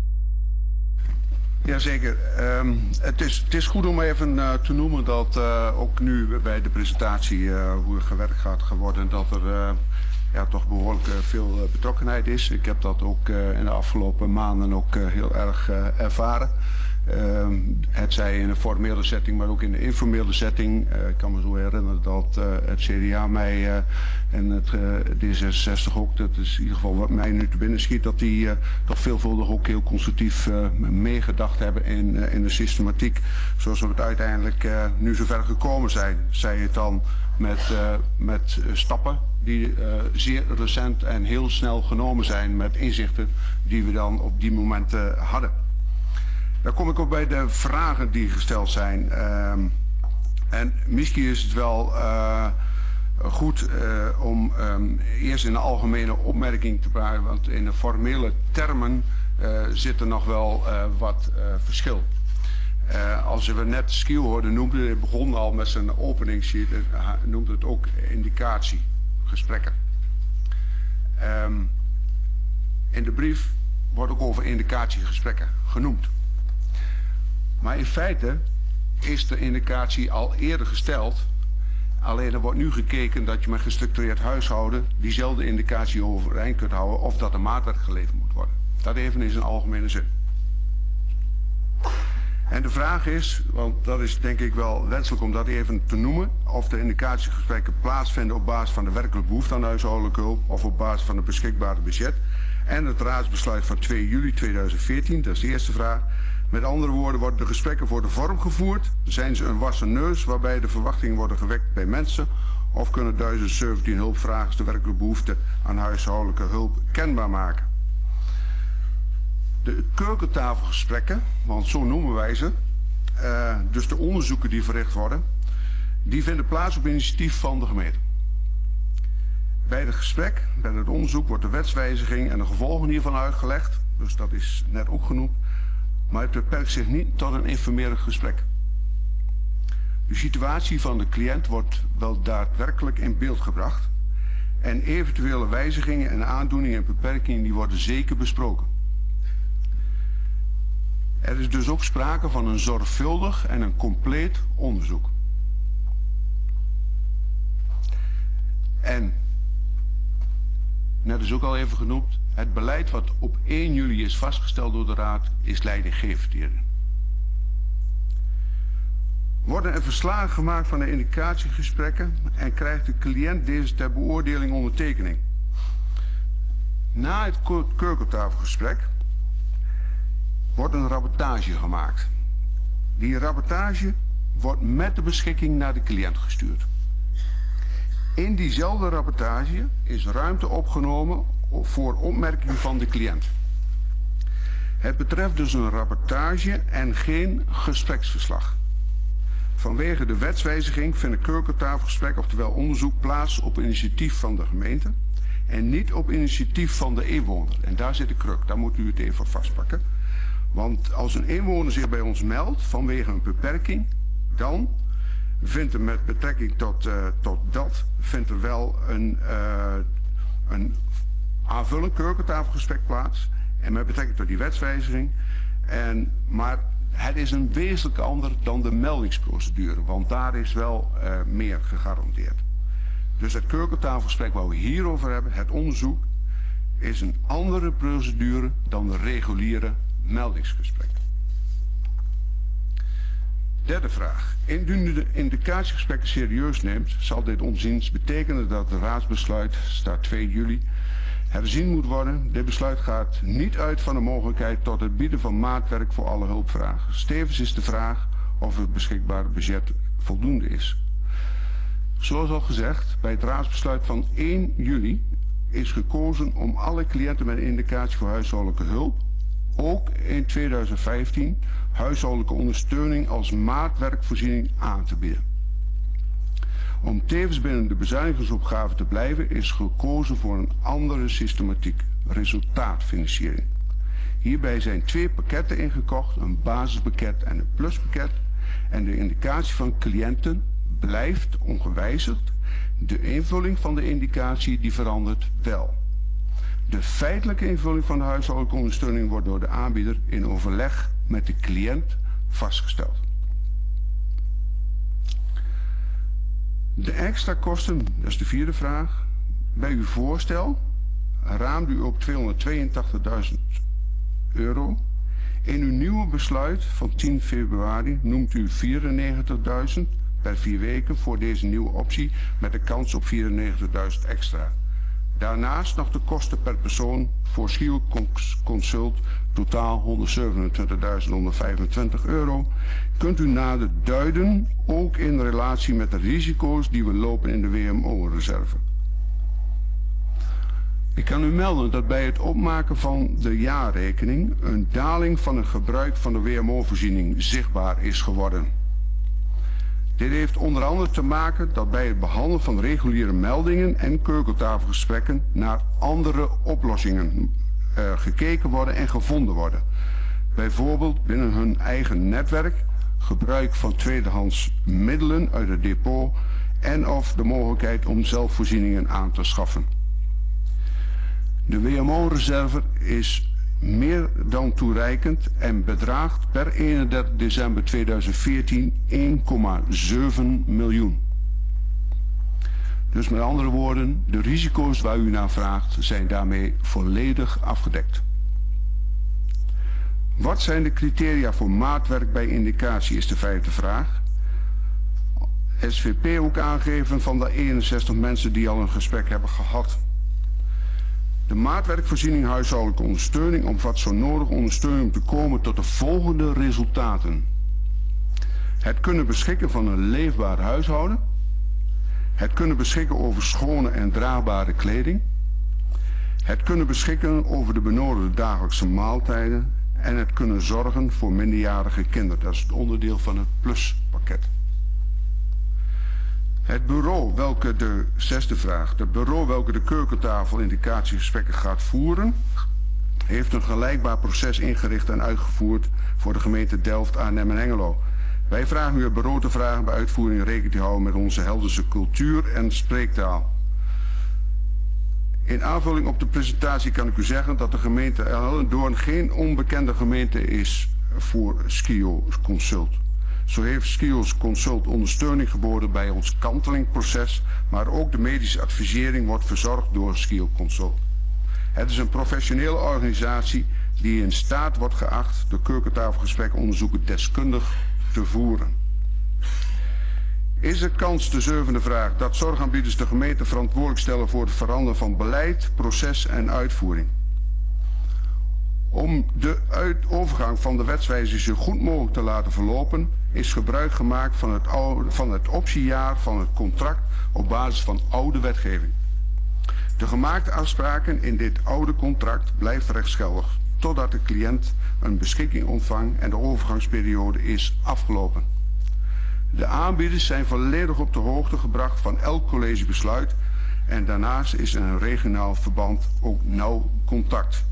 Jazeker. Um, het, is, het is goed om even uh, te noemen dat uh, ook nu bij de presentatie uh, hoe er gewerkt gaat geworden, dat er uh, ja, toch behoorlijk uh, veel uh, betrokkenheid is. Ik heb dat ook uh, in de afgelopen maanden ook uh, heel erg uh, ervaren. Uh, het zij in een formele setting, maar ook in de informele setting. Uh, ik kan me zo herinneren dat uh, het C D A mij uh, en het uh, D zesenzestig ook, dat is in ieder geval wat mij nu te binnen schiet, dat die uh, toch veelvuldig ook heel constructief uh, meegedacht hebben in, uh, in de systematiek. Zoals we het uiteindelijk uh, nu zover gekomen zijn. Zij het dan met, uh, met stappen die uh, zeer recent en heel snel genomen zijn met inzichten die we dan op die momenten hadden. Dan kom ik ook bij de vragen die gesteld zijn. Uh, en misschien is het wel uh, goed uh, om um, eerst in de algemene opmerking te praten, want in de formele termen uh, zit er nog wel uh, wat uh, verschil. Uh, als we net Skiel hoorden noemde, het begon al met zijn openingssheet, uh, noemde het ook indicatiegesprekken. Um, in de brief wordt ook over indicatiegesprekken genoemd. Maar in feite is de indicatie al eerder gesteld. Alleen er wordt nu gekeken dat je met gestructureerd huishouden diezelfde indicatie overeind kunt houden of dat er maatwerk geleverd moet worden. Dat even in zijn algemene zin. En de vraag is, want dat is denk ik wel wenselijk om dat even te noemen, of de indicatiegesprekken plaatsvinden op basis van de werkelijke behoefte aan huishoudelijke hulp of op basis van het beschikbare budget. En het raadsbesluit van twee juli tweeduizend veertien, dat is de eerste vraag. Met andere woorden, worden de gesprekken voor de vorm gevoerd? Zijn ze een wassen neus waarbij de verwachtingen worden gewekt bij mensen? Of kunnen duizend zeventien hulpvragers de werkelijke behoefte aan huishoudelijke hulp kenbaar maken? De keukentafelgesprekken, want zo noemen wij ze, uh, dus de onderzoeken die verricht worden, die vinden plaats op initiatief van de gemeente. Bij het gesprek, bij het onderzoek, wordt de wetswijziging en de gevolgen hiervan uitgelegd, dus dat is net ook genoemd. Maar het beperkt zich niet tot een informeel gesprek. De situatie van de cliënt wordt wel daadwerkelijk in beeld gebracht. En eventuele wijzigingen en aandoeningen en beperkingen die worden zeker besproken. Er is dus ook sprake van een zorgvuldig en een compleet onderzoek. En, net is ook al even genoemd, het beleid wat op één juli is vastgesteld door de Raad is leidinggevend hierin. Worden er verslagen gemaakt van de indicatiegesprekken en krijgt de cliënt deze ter beoordeling ondertekening. Na het keukentafelgesprek wordt een rapportage gemaakt. Die rapportage wordt met de beschikking naar de cliënt gestuurd. In diezelfde rapportage is ruimte opgenomen voor opmerking van de cliënt. Het betreft dus een rapportage en geen gespreksverslag. Vanwege de wetswijziging vindt een keukentafelgesprek, oftewel onderzoek, plaats op initiatief van de gemeente en niet op initiatief van de inwoner. En daar zit de kruk, daar moet u het even vastpakken. Want als een inwoner zich bij ons meldt vanwege een beperking, dan vindt er met betrekking tot, uh, tot dat, vindt er wel een, uh, een aanvullend keukentafelgesprek plaats. En met betrekking tot die wetswijziging. En, maar het is een wezenlijk ander dan de meldingsprocedure, want daar is wel uh, meer gegarandeerd. Dus het keukentafelgesprek waar we hierover hebben, het onderzoek, is een andere procedure dan de reguliere meldingsgesprek. Derde vraag. Indien u de indicatiegesprekken serieus neemt, zal dit onziens betekenen dat het raadsbesluit, staat twee juli, herzien moet worden. Dit besluit gaat niet uit van de mogelijkheid tot het bieden van maatwerk voor alle hulpvragers. Tevens is de vraag of het beschikbare budget voldoende is. Zoals al gezegd, bij het raadsbesluit van één juli is gekozen om alle cliënten met een indicatie voor huishoudelijke hulp, ook in tweeduizend vijftien, huishoudelijke ondersteuning als maatwerkvoorziening aan te bieden. Om tevens binnen de bezuinigingsopgave te blijven is gekozen voor een andere systematiek, resultaatfinanciering. Hierbij zijn twee pakketten ingekocht, een basispakket en een pluspakket, en de indicatie van cliënten blijft ongewijzigd. De invulling van de indicatie die verandert wel. De feitelijke invulling van de huishoudelijke ondersteuning wordt door de aanbieder in overleg met de cliënt vastgesteld. De extra kosten, dat is de vierde vraag. Bij uw voorstel raamt u op tweehonderdtweeëntachtigduizend euro. In uw nieuwe besluit van tien februari noemt u vierennegentigduizend per vier weken voor deze nieuwe optie met de kans op vierennegentigduizend extra. Daarnaast nog de kosten per persoon voor Schio Consult, totaal honderdzevenentwintigduizend honderdvijfentwintig euro, kunt u nader duiden, ook in relatie met de risico's die we lopen in de W M O-reserve. Ik kan u melden dat bij het opmaken van de jaarrekening een daling van het gebruik van de W M O-voorziening zichtbaar is geworden. Dit heeft onder andere te maken dat bij het behandelen van reguliere meldingen en keukentafelgesprekken naar andere oplossingen uh, gekeken worden en gevonden worden. Bijvoorbeeld binnen hun eigen netwerk, gebruik van tweedehands middelen uit het depot en of de mogelijkheid om zelfvoorzieningen aan te schaffen. De W M O-reserve is meer dan toereikend en bedraagt per eenendertig december tweeduizend veertien één komma zeven miljoen. Dus met andere woorden, de risico's waar u naar vraagt zijn daarmee volledig afgedekt. Wat zijn de criteria voor maatwerk bij indicatie is de vijfde vraag. S V P ook aangeven van de eenenzestig mensen die al een gesprek hebben gehad. De maatwerkvoorziening huishoudelijke ondersteuning omvat zo nodig ondersteuning om te komen tot de volgende resultaten. Het kunnen beschikken van een leefbaar huishouden. Het kunnen beschikken over schone en draagbare kleding. Het kunnen beschikken over de benodigde dagelijkse maaltijden. En het kunnen zorgen voor minderjarige kinderen. Dat is het onderdeel van het pluspakket. Het bureau welke de zesde vraag, het bureau welke de keukentafel indicatiegesprekken gaat voeren, heeft een gelijkbaar proces ingericht en uitgevoerd voor de gemeente Delft, Arnhem en Hengelo. Wij vragen u het bureau te vragen bij uitvoering rekening te houden met onze Helderse cultuur en spreektaal. In aanvulling op de presentatie kan ik u zeggen dat de gemeente Hellendoorn geen onbekende gemeente is voor Schio Consult. Zo heeft Schio Consult ondersteuning geboden bij ons kantelingproces, maar ook de medische advisering wordt verzorgd door Schio Consult. Het is een professionele organisatie die in staat wordt geacht de keukentafelgesprekkenonderzoeken deskundig te voeren. Is er kans, de zevende vraag, dat zorgaanbieders de gemeente verantwoordelijk stellen voor het veranderen van beleid, proces en uitvoering? Om de uit overgang van de wetswijziging zo goed mogelijk te laten verlopen, is gebruik gemaakt van het, oude, van het optiejaar van het contract op basis van oude wetgeving. De gemaakte afspraken in dit oude contract blijven rechtsgeldig, totdat de cliënt een beschikking ontvangt en de overgangsperiode is afgelopen. De aanbieders zijn volledig op de hoogte gebracht van elk collegebesluit en daarnaast is in een regionaal verband ook nauw contact.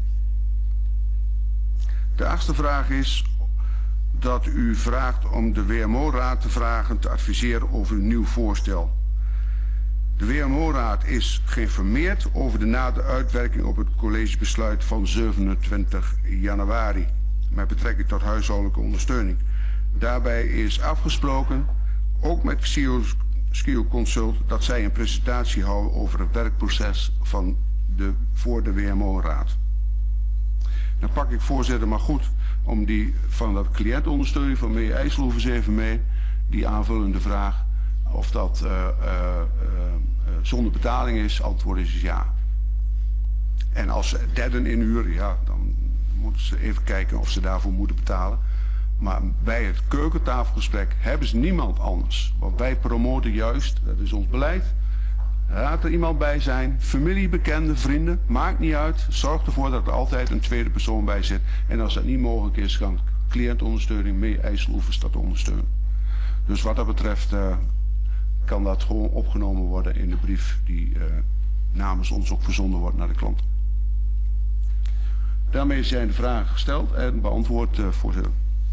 De achtste vraag is dat u vraagt om de W M O-raad te vragen te adviseren over een nieuw voorstel. De W M O-raad is geïnformeerd over de nadere uitwerking op het collegebesluit van zevenentwintig januari met betrekking tot huishoudelijke ondersteuning. Daarbij is afgesproken, ook met Schio Consult, dat zij een presentatie houden over het werkproces van de, voor de W M O-raad. Dan pak ik, voorzitter, maar goed om die van dat cliëntondersteuning van meneer IJsselhoevens even mee, die aanvullende vraag, of dat uh, uh, uh, zonder betaling is, antwoord is ja. En als ze derden inhuren, ja, dan moeten ze even kijken of ze daarvoor moeten betalen. Maar bij het keukentafelgesprek hebben ze niemand anders. Want wij promoten juist, dat is ons beleid, laat er iemand bij zijn, familie, bekenden, vrienden, maakt niet uit. Zorg ervoor dat er altijd een tweede persoon bij zit. En als dat niet mogelijk is, kan cliëntondersteuning mee IJsselhoevens dat ondersteunen. Dus wat dat betreft uh, kan dat gewoon opgenomen worden in de brief die uh, namens ons ook verzonden wordt naar de klant. Daarmee zijn de vragen gesteld en beantwoord, uh, voorzitter.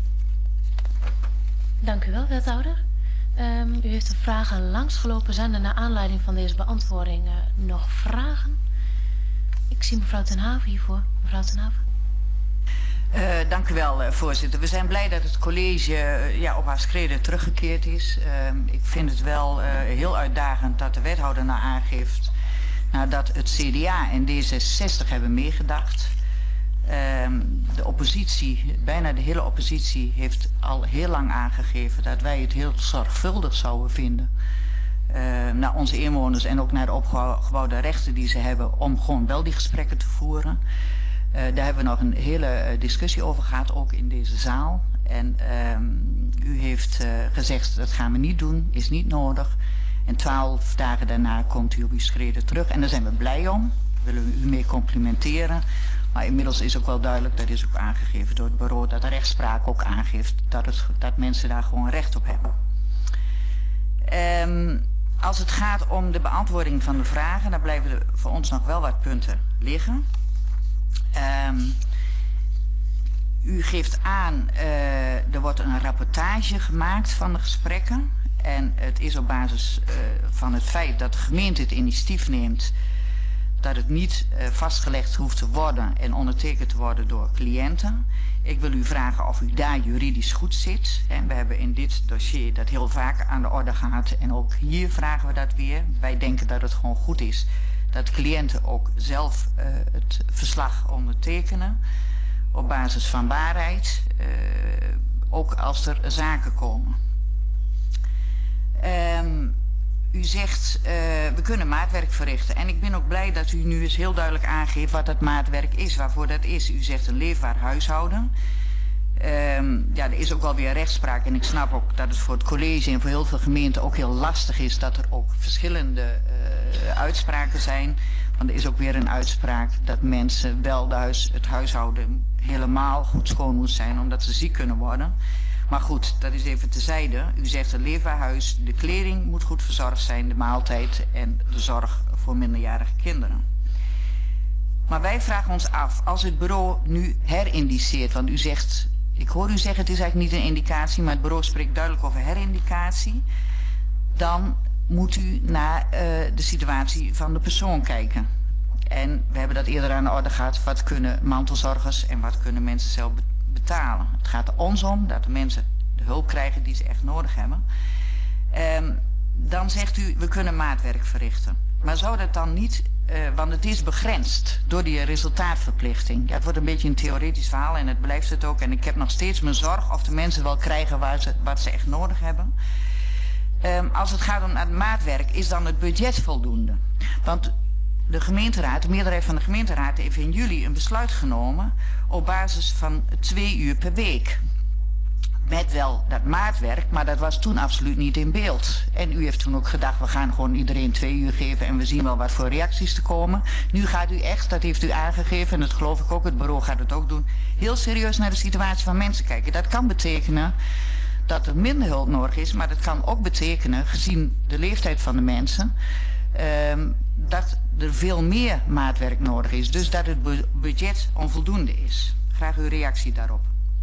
Dank u wel, wethouder. Um, u heeft de vragen langsgelopen. Zijn er naar aanleiding van deze beantwoording uh, nog vragen? Ik Ik zie mevrouw Ten Haven hiervoor. Mevrouw Ten Haven.
Uh, dank u wel, uh, voorzitter. We zijn blij dat het college uh, ja, op haar schreden teruggekeerd is. Uh, ik vind het wel uh, heel uitdagend dat de wethouder nou aangeeft nadat het C D A en D zesenzestig hebben meegedacht. Uh, de oppositie, bijna de hele oppositie, heeft al heel lang aangegeven dat wij het heel zorgvuldig zouden vinden. Uh, naar onze inwoners en ook naar de opgebouwde rechten die ze hebben om gewoon wel die gesprekken te voeren. Uh, daar hebben we nog een hele uh, discussie over gehad, ook in deze zaal. En uh, u heeft uh, gezegd dat gaan we niet doen, is niet nodig. En twaalf dagen daarna komt u op uw schreden terug. En daar zijn we blij om, willen we u mee complimenteren. Maar inmiddels is ook wel duidelijk, dat is ook aangegeven door het bureau, dat de rechtspraak ook aangeeft dat, het, dat mensen daar gewoon recht op hebben. Um, als het gaat om de beantwoording van de vragen, dan blijven er voor ons nog wel wat punten liggen. Um, u geeft aan, uh, er wordt een rapportage gemaakt van de gesprekken. En het is op basis uh, van het feit dat de gemeente het initiatief neemt, dat het niet uh, vastgelegd hoeft te worden en ondertekend te worden door cliënten. Ik wil u vragen of u daar juridisch goed zit. En we hebben in dit dossier dat heel vaak aan de orde gehad en ook hier vragen we dat weer. Wij denken dat het gewoon goed is dat cliënten ook zelf uh, het verslag ondertekenen op basis van waarheid, uh, ook als er zaken komen. Um, u zegt, uh, we kunnen maatwerk verrichten. En ik ben ook blij dat u nu eens heel duidelijk aangeeft wat dat maatwerk is, waarvoor dat is. U zegt een leefbaar huishouden. Um, ja, er is ook wel weer rechtspraak en ik snap ook dat het voor het college en voor heel veel gemeenten ook heel lastig is dat er ook verschillende uh, uitspraken zijn. Want er is ook weer een uitspraak dat mensen wel de huis, het huishouden helemaal goed schoon moet zijn omdat ze ziek kunnen worden. Maar goed, dat is even terzijde. U zegt een leefbaar huis, de kleding moet goed verzorgd zijn, de maaltijd en de zorg voor minderjarige kinderen. Maar wij vragen ons af, als het bureau nu herindiceert, want u zegt, ik hoor u zeggen het is eigenlijk niet een indicatie, maar het bureau spreekt duidelijk over herindicatie, dan moet u naar uh, de situatie van de persoon kijken. En we hebben dat eerder aan de orde gehad, wat kunnen mantelzorgers en wat kunnen mensen zelf betalen. Het gaat er ons om dat de mensen de hulp krijgen die ze echt nodig hebben. Um, dan zegt u, we kunnen maatwerk verrichten. Maar zou dat dan niet, uh, want het is begrensd door die resultaatverplichting. Ja, het wordt een beetje een theoretisch verhaal en het blijft het ook. En ik heb nog steeds mijn zorg of de mensen wel krijgen waar ze, wat ze echt nodig hebben. Um, als het gaat om het maatwerk, is dan het budget voldoende? Want de gemeenteraad, de meerderheid van de gemeenteraad heeft in juli een besluit genomen op basis van twee uur per week. Met wel dat maatwerk, maar dat was toen absoluut niet in beeld. En u heeft toen ook gedacht, we gaan gewoon iedereen twee uur geven en we zien wel wat voor reacties er komen. Nu gaat u echt, dat heeft u aangegeven en dat geloof ik ook, het bureau gaat het ook doen, heel serieus naar de situatie van mensen kijken. Dat kan betekenen dat er minder hulp nodig is, maar dat kan ook betekenen, gezien de leeftijd van de mensen, um, dat er veel meer maatwerk nodig is. Dus dat het budget onvoldoende is. Graag uw reactie daarop.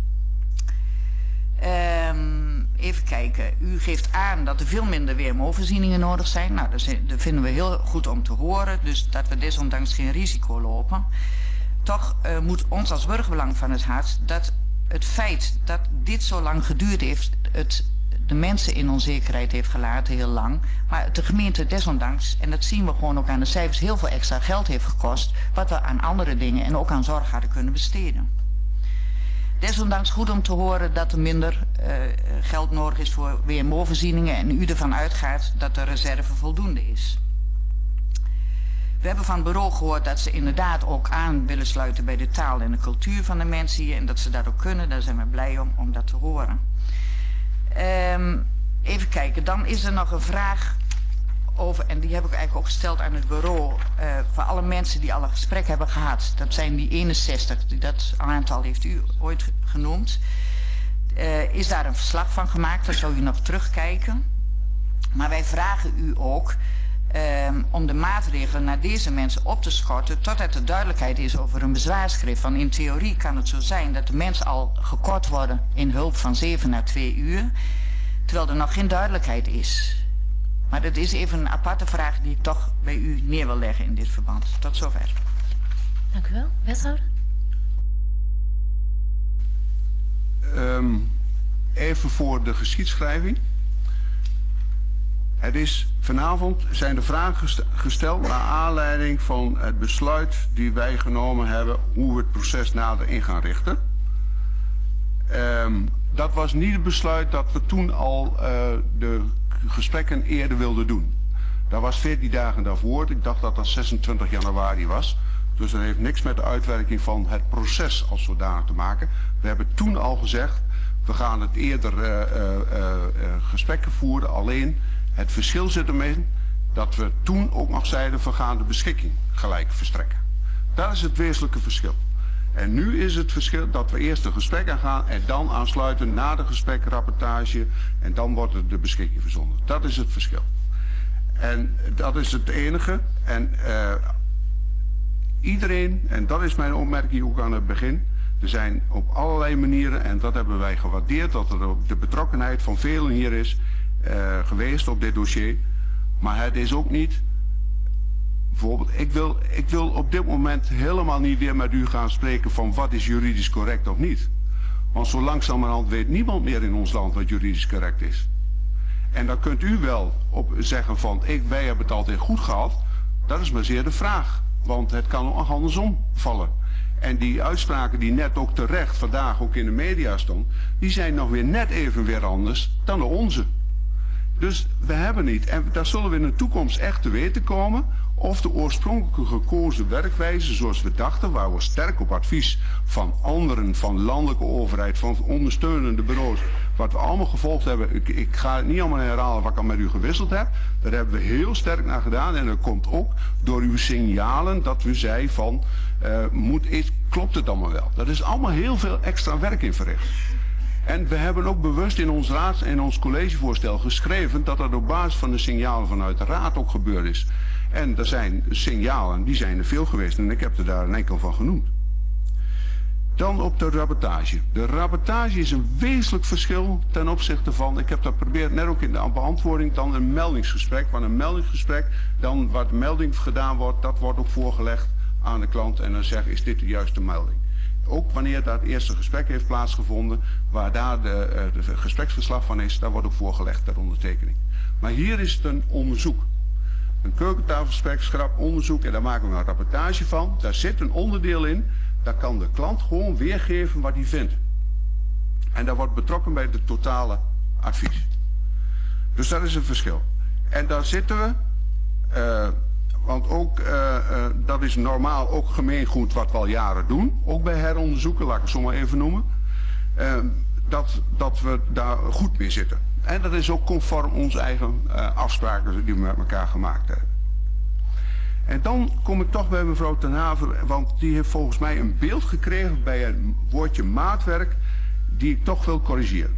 Um, even kijken. U geeft aan dat er veel minder weeromvoorzieningen nodig zijn. Nou, dat vinden we heel goed om te horen. Dus dat we desondanks geen risico lopen. Toch uh, moet ons als burgerbelang van het hart dat het feit dat dit zo lang geduurd heeft, het de mensen in onzekerheid heeft gelaten heel lang. Maar de gemeente desondanks, en dat zien we gewoon ook aan de cijfers, heel veel extra geld heeft gekost, wat we aan andere dingen en ook aan zorg hadden kunnen besteden. Desondanks goed om te horen dat er minder uh, geld nodig is voor W M O-voorzieningen en u ervan uitgaat dat de reserve voldoende is. We hebben van het bureau gehoord dat ze inderdaad ook aan willen sluiten bij de taal en de cultuur van de mensen hier en dat ze dat ook kunnen. Daar zijn we blij om, om dat te horen. Um, even kijken, dan is er nog een vraag over, en die heb ik eigenlijk ook gesteld aan het bureau, uh, voor alle mensen die al een gesprek hebben gehad. Dat zijn die eenenzestig, dat aantal heeft u ooit genoemd. Uh, is daar een verslag van gemaakt, dan zou u nog terugkijken. Maar wij vragen u ook um, om de maatregelen naar deze mensen op te schorten totdat er duidelijkheid is over een bezwaarschrift. Want in theorie kan het zo zijn dat de mensen al gekort worden in hulp van zeven naar twee uur, terwijl er nog geen duidelijkheid is. Maar dat is even een aparte vraag die ik toch bij u neer wil leggen in dit verband. Tot zover.
Dank u wel. Wethouder?
Um, even voor de geschiedschrijving. Het is, vanavond zijn de vragen gesteld naar aanleiding van het besluit die wij genomen hebben hoe we het proces nader in gaan richten. Um, dat was niet het besluit dat we toen al uh, de gesprekken eerder wilden doen. Dat was veertien dagen daarvoor. Ik dacht dat dat zesentwintig januari was. Dus dat heeft niks met de uitwerking van het proces als zodanig te maken. We hebben toen al gezegd, we gaan het eerder uh, uh, uh, gesprekken voeren. Alleen het verschil zit ermee dat we toen ook nog zeiden, we gaan de beschikking gelijk verstrekken. Dat is het wezenlijke verschil. En nu is het verschil dat we eerst de gesprekken gaan en dan aansluiten na de gesprek rapportage en dan wordt er de beschikking verzonden. Dat is het verschil. En dat is het enige. En uh, iedereen, en dat is mijn opmerking ook aan het begin, er zijn op allerlei manieren, en dat hebben wij gewaardeerd, dat er ook de betrokkenheid van velen hier is uh, geweest op dit dossier. Maar het is ook niet, bijvoorbeeld, ik wil, ik wil op dit moment helemaal niet weer met u gaan spreken van wat is juridisch correct of niet. Want zo langzamerhand weet niemand meer in ons land wat juridisch correct is. En dan kunt u wel op zeggen van, ik, wij hebben het altijd goed gehad. Dat is maar zeer de vraag. Want het kan ook andersom vallen. En die uitspraken die net ook terecht vandaag ook in de media stonden, die zijn nog weer net even weer anders dan de onze. Dus we hebben niet. En daar zullen we in de toekomst echt te weten komen of de oorspronkelijke gekozen werkwijze zoals we dachten, waar we sterk op advies van anderen, van landelijke overheid, van ondersteunende bureaus, wat we allemaal gevolgd hebben. Ik, ik ga het niet allemaal herhalen wat ik al met u gewisseld heb. Daar hebben we heel sterk naar gedaan. En dat komt ook door uw signalen dat u zei van, uh, moet, is, klopt het allemaal wel. Dat is allemaal heel veel extra werk in verricht. En we hebben ook bewust in ons raad en ons collegevoorstel geschreven dat dat op basis van de signalen vanuit de raad ook gebeurd is. En er zijn signalen, die zijn er veel geweest en ik heb er daar een enkel van genoemd. Dan op de rapportage. De rapportage is een wezenlijk verschil ten opzichte van, ik heb dat geprobeerd net ook in de beantwoording, dan een meldingsgesprek. Want een meldingsgesprek, dan wat melding gedaan wordt, dat wordt ook voorgelegd aan de klant en dan zeg is dit de juiste melding. Ook wanneer dat eerste gesprek heeft plaatsgevonden, waar daar de, de gespreksverslag van is, daar wordt ook voorgelegd ter ondertekening. Maar hier is het een onderzoek. Een keukentafelgesprek, schrap onderzoek en daar maken we een rapportage van. Daar zit een onderdeel in, daar kan de klant gewoon weergeven wat hij vindt. En daar wordt betrokken bij het totale advies. Dus dat is een verschil. En daar zitten we, uh, want ook, uh, uh, dat is normaal ook gemeengoed wat we al jaren doen. Ook bij heronderzoeken, laat ik het zo maar even noemen. Uh, dat, dat we daar goed mee zitten. En dat is ook conform onze eigen uh, afspraken die we met elkaar gemaakt hebben. En dan kom ik toch bij mevrouw Ten Haver, want die heeft volgens mij een beeld gekregen bij het woordje maatwerk, die ik toch wil corrigeren.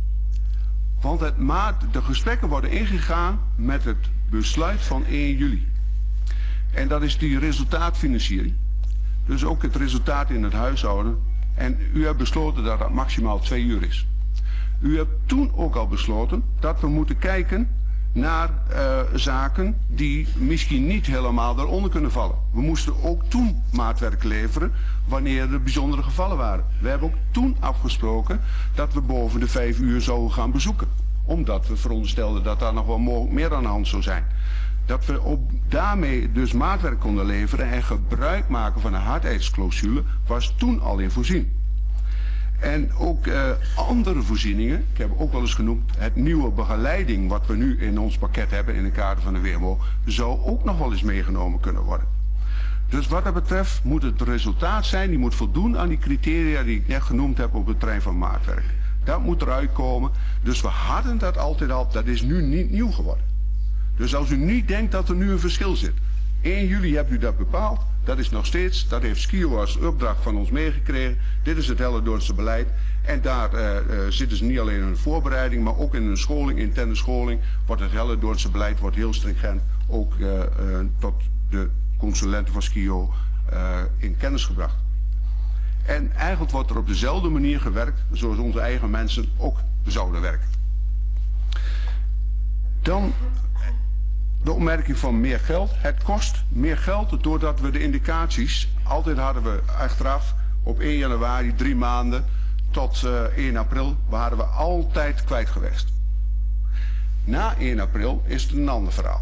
Want het maat, de gesprekken worden ingegaan met het besluit van één juli. En dat is die resultaatfinanciering. Dus ook het resultaat in het huishouden. En u hebt besloten dat dat maximaal twee uur is. U hebt toen ook al besloten dat we moeten kijken naar uh, zaken die misschien niet helemaal eronder kunnen vallen. We moesten ook toen maatwerk leveren wanneer er bijzondere gevallen waren. We hebben ook toen afgesproken dat we boven de vijf uur zouden gaan bezoeken. Omdat we veronderstelden dat daar nog wel meer aan de hand zou zijn. Dat we op daarmee dus maatwerk konden leveren en gebruik maken van een hardheidsclausule was toen al in voorzien. En ook uh, andere voorzieningen, ik heb ook wel eens genoemd, het nieuwe begeleiding wat we nu in ons pakket hebben in het kader van de W M O, zou ook nog wel eens meegenomen kunnen worden. Dus wat dat betreft moet het resultaat zijn, die moet voldoen aan die criteria die ik net genoemd heb op het terrein van maatwerk. Dat moet eruit komen. Dus we hadden dat altijd al, dat is nu niet nieuw geworden. Dus als u niet denkt dat er nu een verschil zit. één juli hebt u dat bepaald. Dat is nog steeds, dat heeft Skio als opdracht van ons meegekregen. Dit is het Hellendoornse beleid. En daar uh, uh, zitten ze niet alleen in de voorbereiding, maar ook in een scholing, interne scholing, wordt het Hellendoornse beleid wordt heel stringent ook uh, uh, tot de consulenten van Skio uh, in kennis gebracht. En eigenlijk wordt er op dezelfde manier gewerkt zoals onze eigen mensen ook zouden werken. Dan de opmerking van meer geld. Het kost meer geld doordat we de indicaties, altijd hadden we achteraf op één januari drie maanden tot uh, één april, waren we altijd kwijt geweest. Na één april is het een ander verhaal.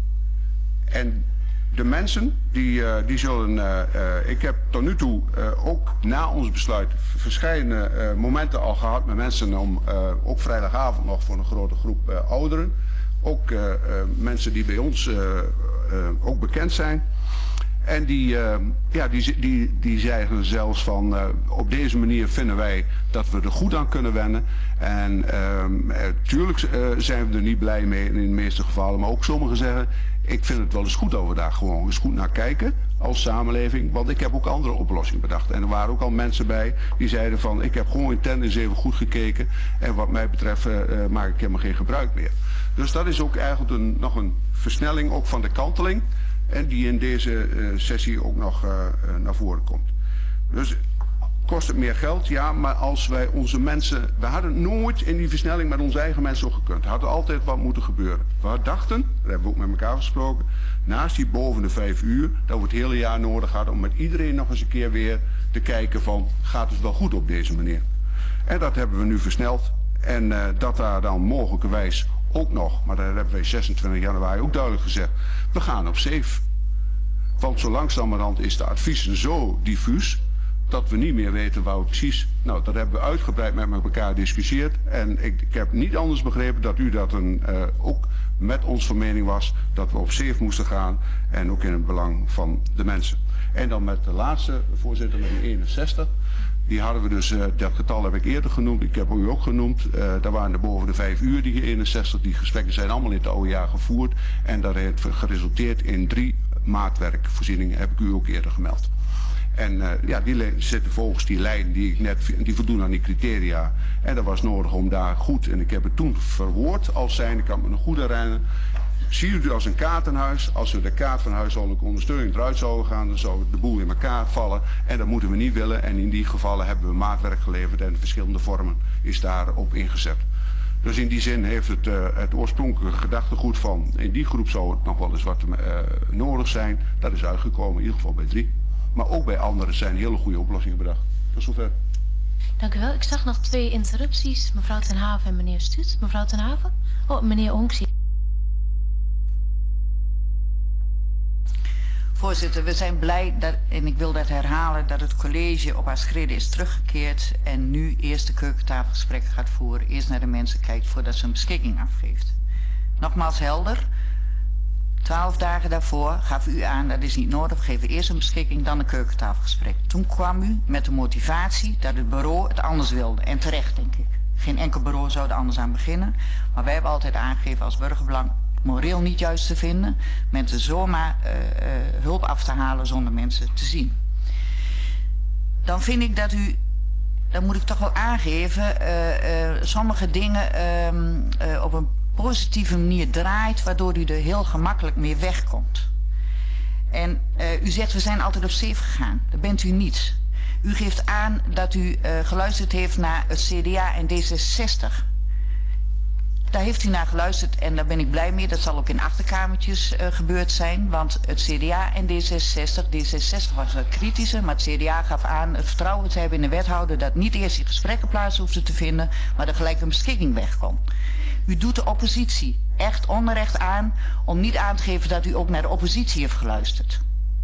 En de mensen die, uh, die zullen, uh, uh, ik heb tot nu toe uh, ook na ons besluit verschillende uh, momenten al gehad met mensen om, uh, ook vrijdagavond nog voor een grote groep uh, ouderen. Ook uh, uh, mensen die bij ons uh, uh, ook bekend zijn. En die, uh, ja, die, die, die zeggen zelfs van, uh, op deze manier vinden wij dat we er goed aan kunnen wennen. En uh, tuurlijk uh, zijn we er niet blij mee in de meeste gevallen. Maar ook sommigen zeggen, ik vind het wel eens goed dat we daar gewoon eens goed naar kijken als samenleving. Want ik heb ook andere oplossingen bedacht. En er waren ook al mensen bij die zeiden van, ik heb gewoon intern eens even goed gekeken. En wat mij betreft uh, uh, maak ik helemaal geen gebruik meer. Dus dat is ook eigenlijk een, nog een versnelling ook van de kanteling. En die in deze uh, sessie ook nog uh, uh, naar voren komt. Dus kost het meer geld? Ja, maar als wij onze mensen... We hadden nooit in die versnelling met onze eigen mensen ook gekund. Er had altijd wat moeten gebeuren. We dachten, daar hebben we ook met elkaar gesproken, naast die boven de vijf uur, dat we het hele jaar nodig hadden om met iedereen nog eens een keer weer te kijken van, gaat het wel goed op deze manier? En dat hebben we nu versneld. En uh, dat daar dan mogelijkerwijs ook nog, maar daar hebben wij zesentwintig januari ook duidelijk gezegd, we gaan op safe. Want zo langzamerhand is de adviezen zo diffuus dat we niet meer weten waar we precies... Nou, dat hebben we uitgebreid met elkaar gediscussieerd. En ik, ik heb niet anders begrepen dat u dat een, uh, ook met ons van mening was dat we op safe moesten gaan. En ook in het belang van de mensen. En dan met de laatste voorzitter, met die eenenzestig. Die hadden we dus, uh, dat getal heb ik eerder genoemd, ik heb u ook genoemd. Uh, daar waren er boven de vijf uur, die eenenzestig. Die gesprekken zijn allemaal in het oude jaar gevoerd. En dat heeft geresulteerd in drie maatwerkvoorzieningen, heb ik u ook eerder gemeld. En uh, ja, die zitten volgens die lijn die ik net, die voldoen aan die criteria. En dat was nodig om daar goed, en ik heb het toen verwoord als zijn, ik kan me nog goed herinneren. Zie u het als een kaartenhuis? Als we de kaart van huishoudelijke ondersteuning eruit zouden gaan, dan zou de boel in elkaar vallen. En dat moeten we niet willen. En in die gevallen hebben we maatwerk geleverd en de verschillende vormen is daarop ingezet. Dus in die zin heeft het, uh, het oorspronkelijke gedachtegoed van, in die groep zou het nog wel eens wat uh, nodig zijn. Dat is uitgekomen, in ieder geval bij drie. Maar ook bij anderen zijn hele goede oplossingen bedacht. Tot zover.
Dank u wel. Ik zag nog twee interrupties. Mevrouw ten Haven en meneer Stuut. Mevrouw ten Haven. Oh, meneer Onks.
Voorzitter, we zijn blij, dat, en ik wil dat herhalen, dat het college op haar schreden is teruggekeerd en nu eerst de keukentafelgesprekken gaat voeren, eerst naar de mensen kijkt voordat ze een beschikking afgeeft. Nogmaals helder, twaalf dagen daarvoor gaf u aan, dat is niet nodig, we geven eerst een beschikking, dan een keukentafelgesprek. Toen kwam u met de motivatie dat het bureau het anders wilde, en terecht denk ik. Geen enkel bureau zou er anders aan beginnen, maar wij hebben altijd aangegeven als Burgerbelang, moreel niet juist te vinden, mensen zomaar uh, uh, hulp af te halen zonder mensen te zien. Dan vind ik dat u, dan moet ik toch wel aangeven, uh, uh, sommige dingen uh, uh, op een positieve manier draait, waardoor u er heel gemakkelijk mee wegkomt. En uh, u zegt, we zijn altijd op safe gegaan. Dat bent u niet. U geeft aan dat u uh, geluisterd heeft naar het C D A en D zesenzestig. Daar heeft u naar geluisterd en daar ben ik blij mee. Dat zal ook in achterkamertjes uh, gebeurd zijn. Want het C D A en D zesenzestig, D zesenzestig was wat kritischer, maar het C D A gaf aan het vertrouwen te hebben in de wethouder dat niet eerst die gesprekken plaats hoefden te vinden, maar er gelijk een beschikking weg kon. U doet de oppositie echt onrecht aan om niet aan te geven dat u ook naar de oppositie heeft geluisterd.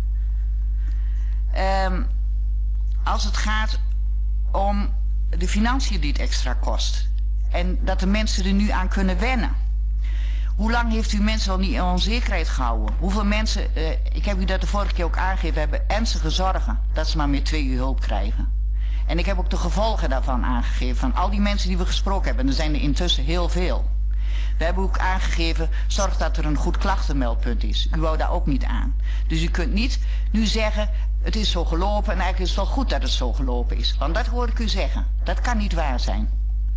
Um, als het gaat om de financiën die het extra kost. En dat de mensen er nu aan kunnen wennen. Hoe lang heeft u mensen al niet in onzekerheid gehouden? Hoeveel mensen, uh, ik heb u dat de vorige keer ook aangegeven, hebben ernstige zorgen dat ze maar meer twee uur hulp krijgen. En ik heb ook de gevolgen daarvan aangegeven, van al die mensen die we gesproken hebben. En er zijn er intussen heel veel. We hebben ook aangegeven, zorg dat er een goed klachtenmeldpunt is. U wou daar ook niet aan. Dus u kunt niet nu zeggen, het is zo gelopen en eigenlijk is het wel goed dat het zo gelopen is. Want dat hoor ik u zeggen. Dat kan niet waar zijn.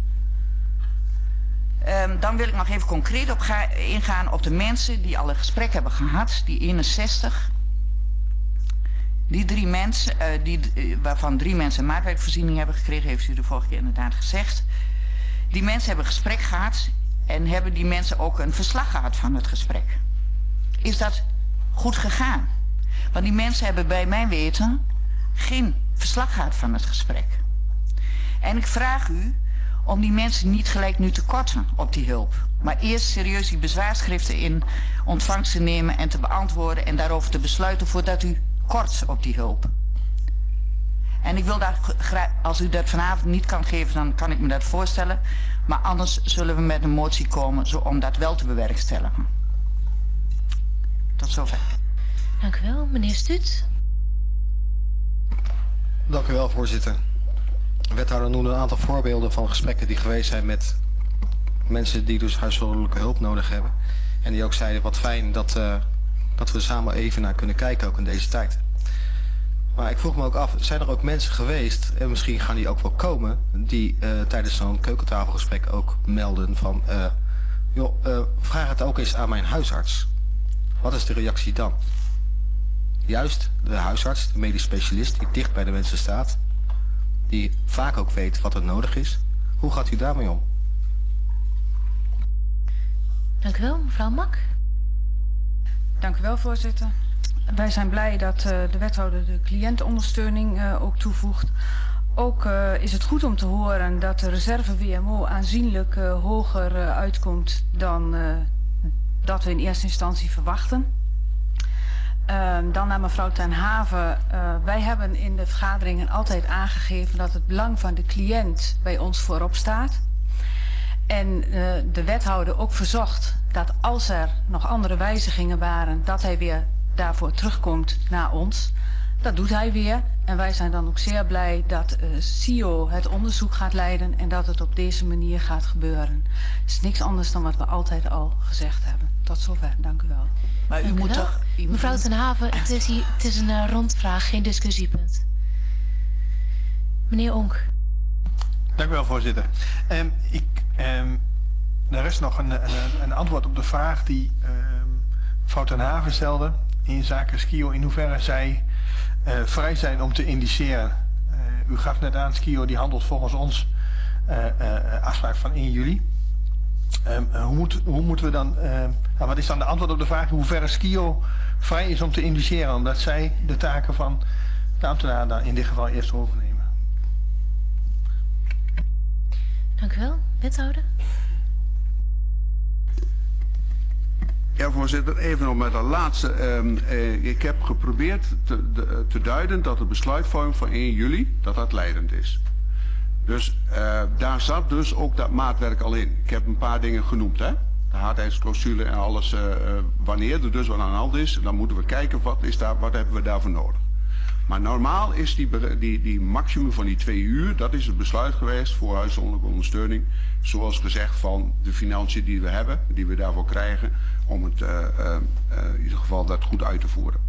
Um, dan wil ik nog even concreet op ga, ingaan op de mensen die al een gesprek hebben gehad, die eenenzestig. Die drie mensen, uh, die, uh, waarvan drie mensen een maatwerkvoorziening hebben gekregen, heeft u de vorige keer inderdaad gezegd. Die mensen hebben een gesprek gehad en hebben die mensen ook een verslag gehad van het gesprek. is dat goed gegaan. Want die mensen hebben bij mijn weten geen verslag gehad van het gesprek. En ik vraag u om die mensen niet gelijk nu te korten op die hulp. Maar eerst serieus die bezwaarschriften in ontvangst te nemen en te beantwoorden en daarover te besluiten voordat u kort op die hulp. En ik wil daar graag, als u dat vanavond niet kan geven, dan kan ik me dat voorstellen. Maar anders zullen we met een motie komen zo, om dat wel te bewerkstelligen. Tot zover.
Dank u wel, meneer Stuut.
Dank u wel, voorzitter. De wethouder noemde een aantal voorbeelden van gesprekken die geweest zijn met mensen die dus huishoudelijke hulp nodig hebben. En die ook zeiden, wat fijn dat, uh, dat we er samen even naar kunnen kijken, ook in deze tijd. Maar ik vroeg me ook af, zijn er ook mensen geweest, en misschien gaan die ook wel komen, die uh, tijdens zo'n keukentafelgesprek ook melden van, uh, joh, uh, vraag het ook eens aan mijn huisarts. Wat is de reactie dan? Juist de huisarts, de medisch specialist die dicht bij de mensen staat, die vaak ook weet wat er nodig is. Hoe gaat u daarmee om?
Dank u wel, mevrouw Mak.
Dank u wel, voorzitter. Wij zijn blij dat uh, de wethouder de cliëntenondersteuning uh, ook toevoegt. Ook uh, is het goed om te horen dat de reserve W M O aanzienlijk uh, hoger uh, uitkomt dan uh, dat we in eerste instantie verwachten. Uh, dan naar mevrouw ten Haven. Uh, wij hebben in de vergaderingen altijd aangegeven dat het belang van de cliënt bij ons voorop staat. En uh, de wethouder ook verzocht dat als er nog andere wijzigingen waren, dat hij weer daarvoor terugkomt naar ons. Dat doet hij weer. En wij zijn dan ook zeer blij dat uh, C I O het onderzoek gaat leiden en dat het op deze manier gaat gebeuren. Het is niks anders dan wat we altijd al gezegd hebben. Tot zover. Dank u wel.
Maar u
Dank u
moet
wel.
toch... U moet
Mevrouw ten Haven, het is, hier, het is een uh, rondvraag, geen discussiepunt. Meneer Onk.
Dank u wel, voorzitter. Um, ik, um, er is nog een, een, een antwoord op de vraag die um, mevrouw ten Haven stelde in zaken Skio, in hoeverre zij uh, vrij zijn om te indiceren. Uh, u gaf net aan, Skio die handelt volgens ons uh, uh, afspraak van één juli. Um, uh, hoe, moet, hoe moeten we dan, uh, nou, wat is dan de antwoord op de vraag in hoeverre Skio vrij is om te indiceren, omdat zij de taken van de ambtenaar dan in dit geval eerst overnemen?
Dank u wel, wethouder.
Ja, voorzitter, even nog met de laatste. Um, uh, ik heb geprobeerd te, de, te duiden dat de besluitvorming van één juli, dat dat leidend is. Dus uh, daar zat dus ook dat maatwerk al in. Ik heb een paar dingen genoemd, hè. De hardheidsclausule en alles. Uh, uh, wanneer er dus wat aan de hand is, dan moeten we kijken wat, is daar, wat hebben we daarvoor nodig. Maar normaal is die, die, die maximum van die twee uur, dat is het besluit geweest voor huishoudelijke ondersteuning. Zoals gezegd van de financiën die we hebben, die we daarvoor krijgen, om het uh, uh, uh, in ieder geval dat goed uit te voeren.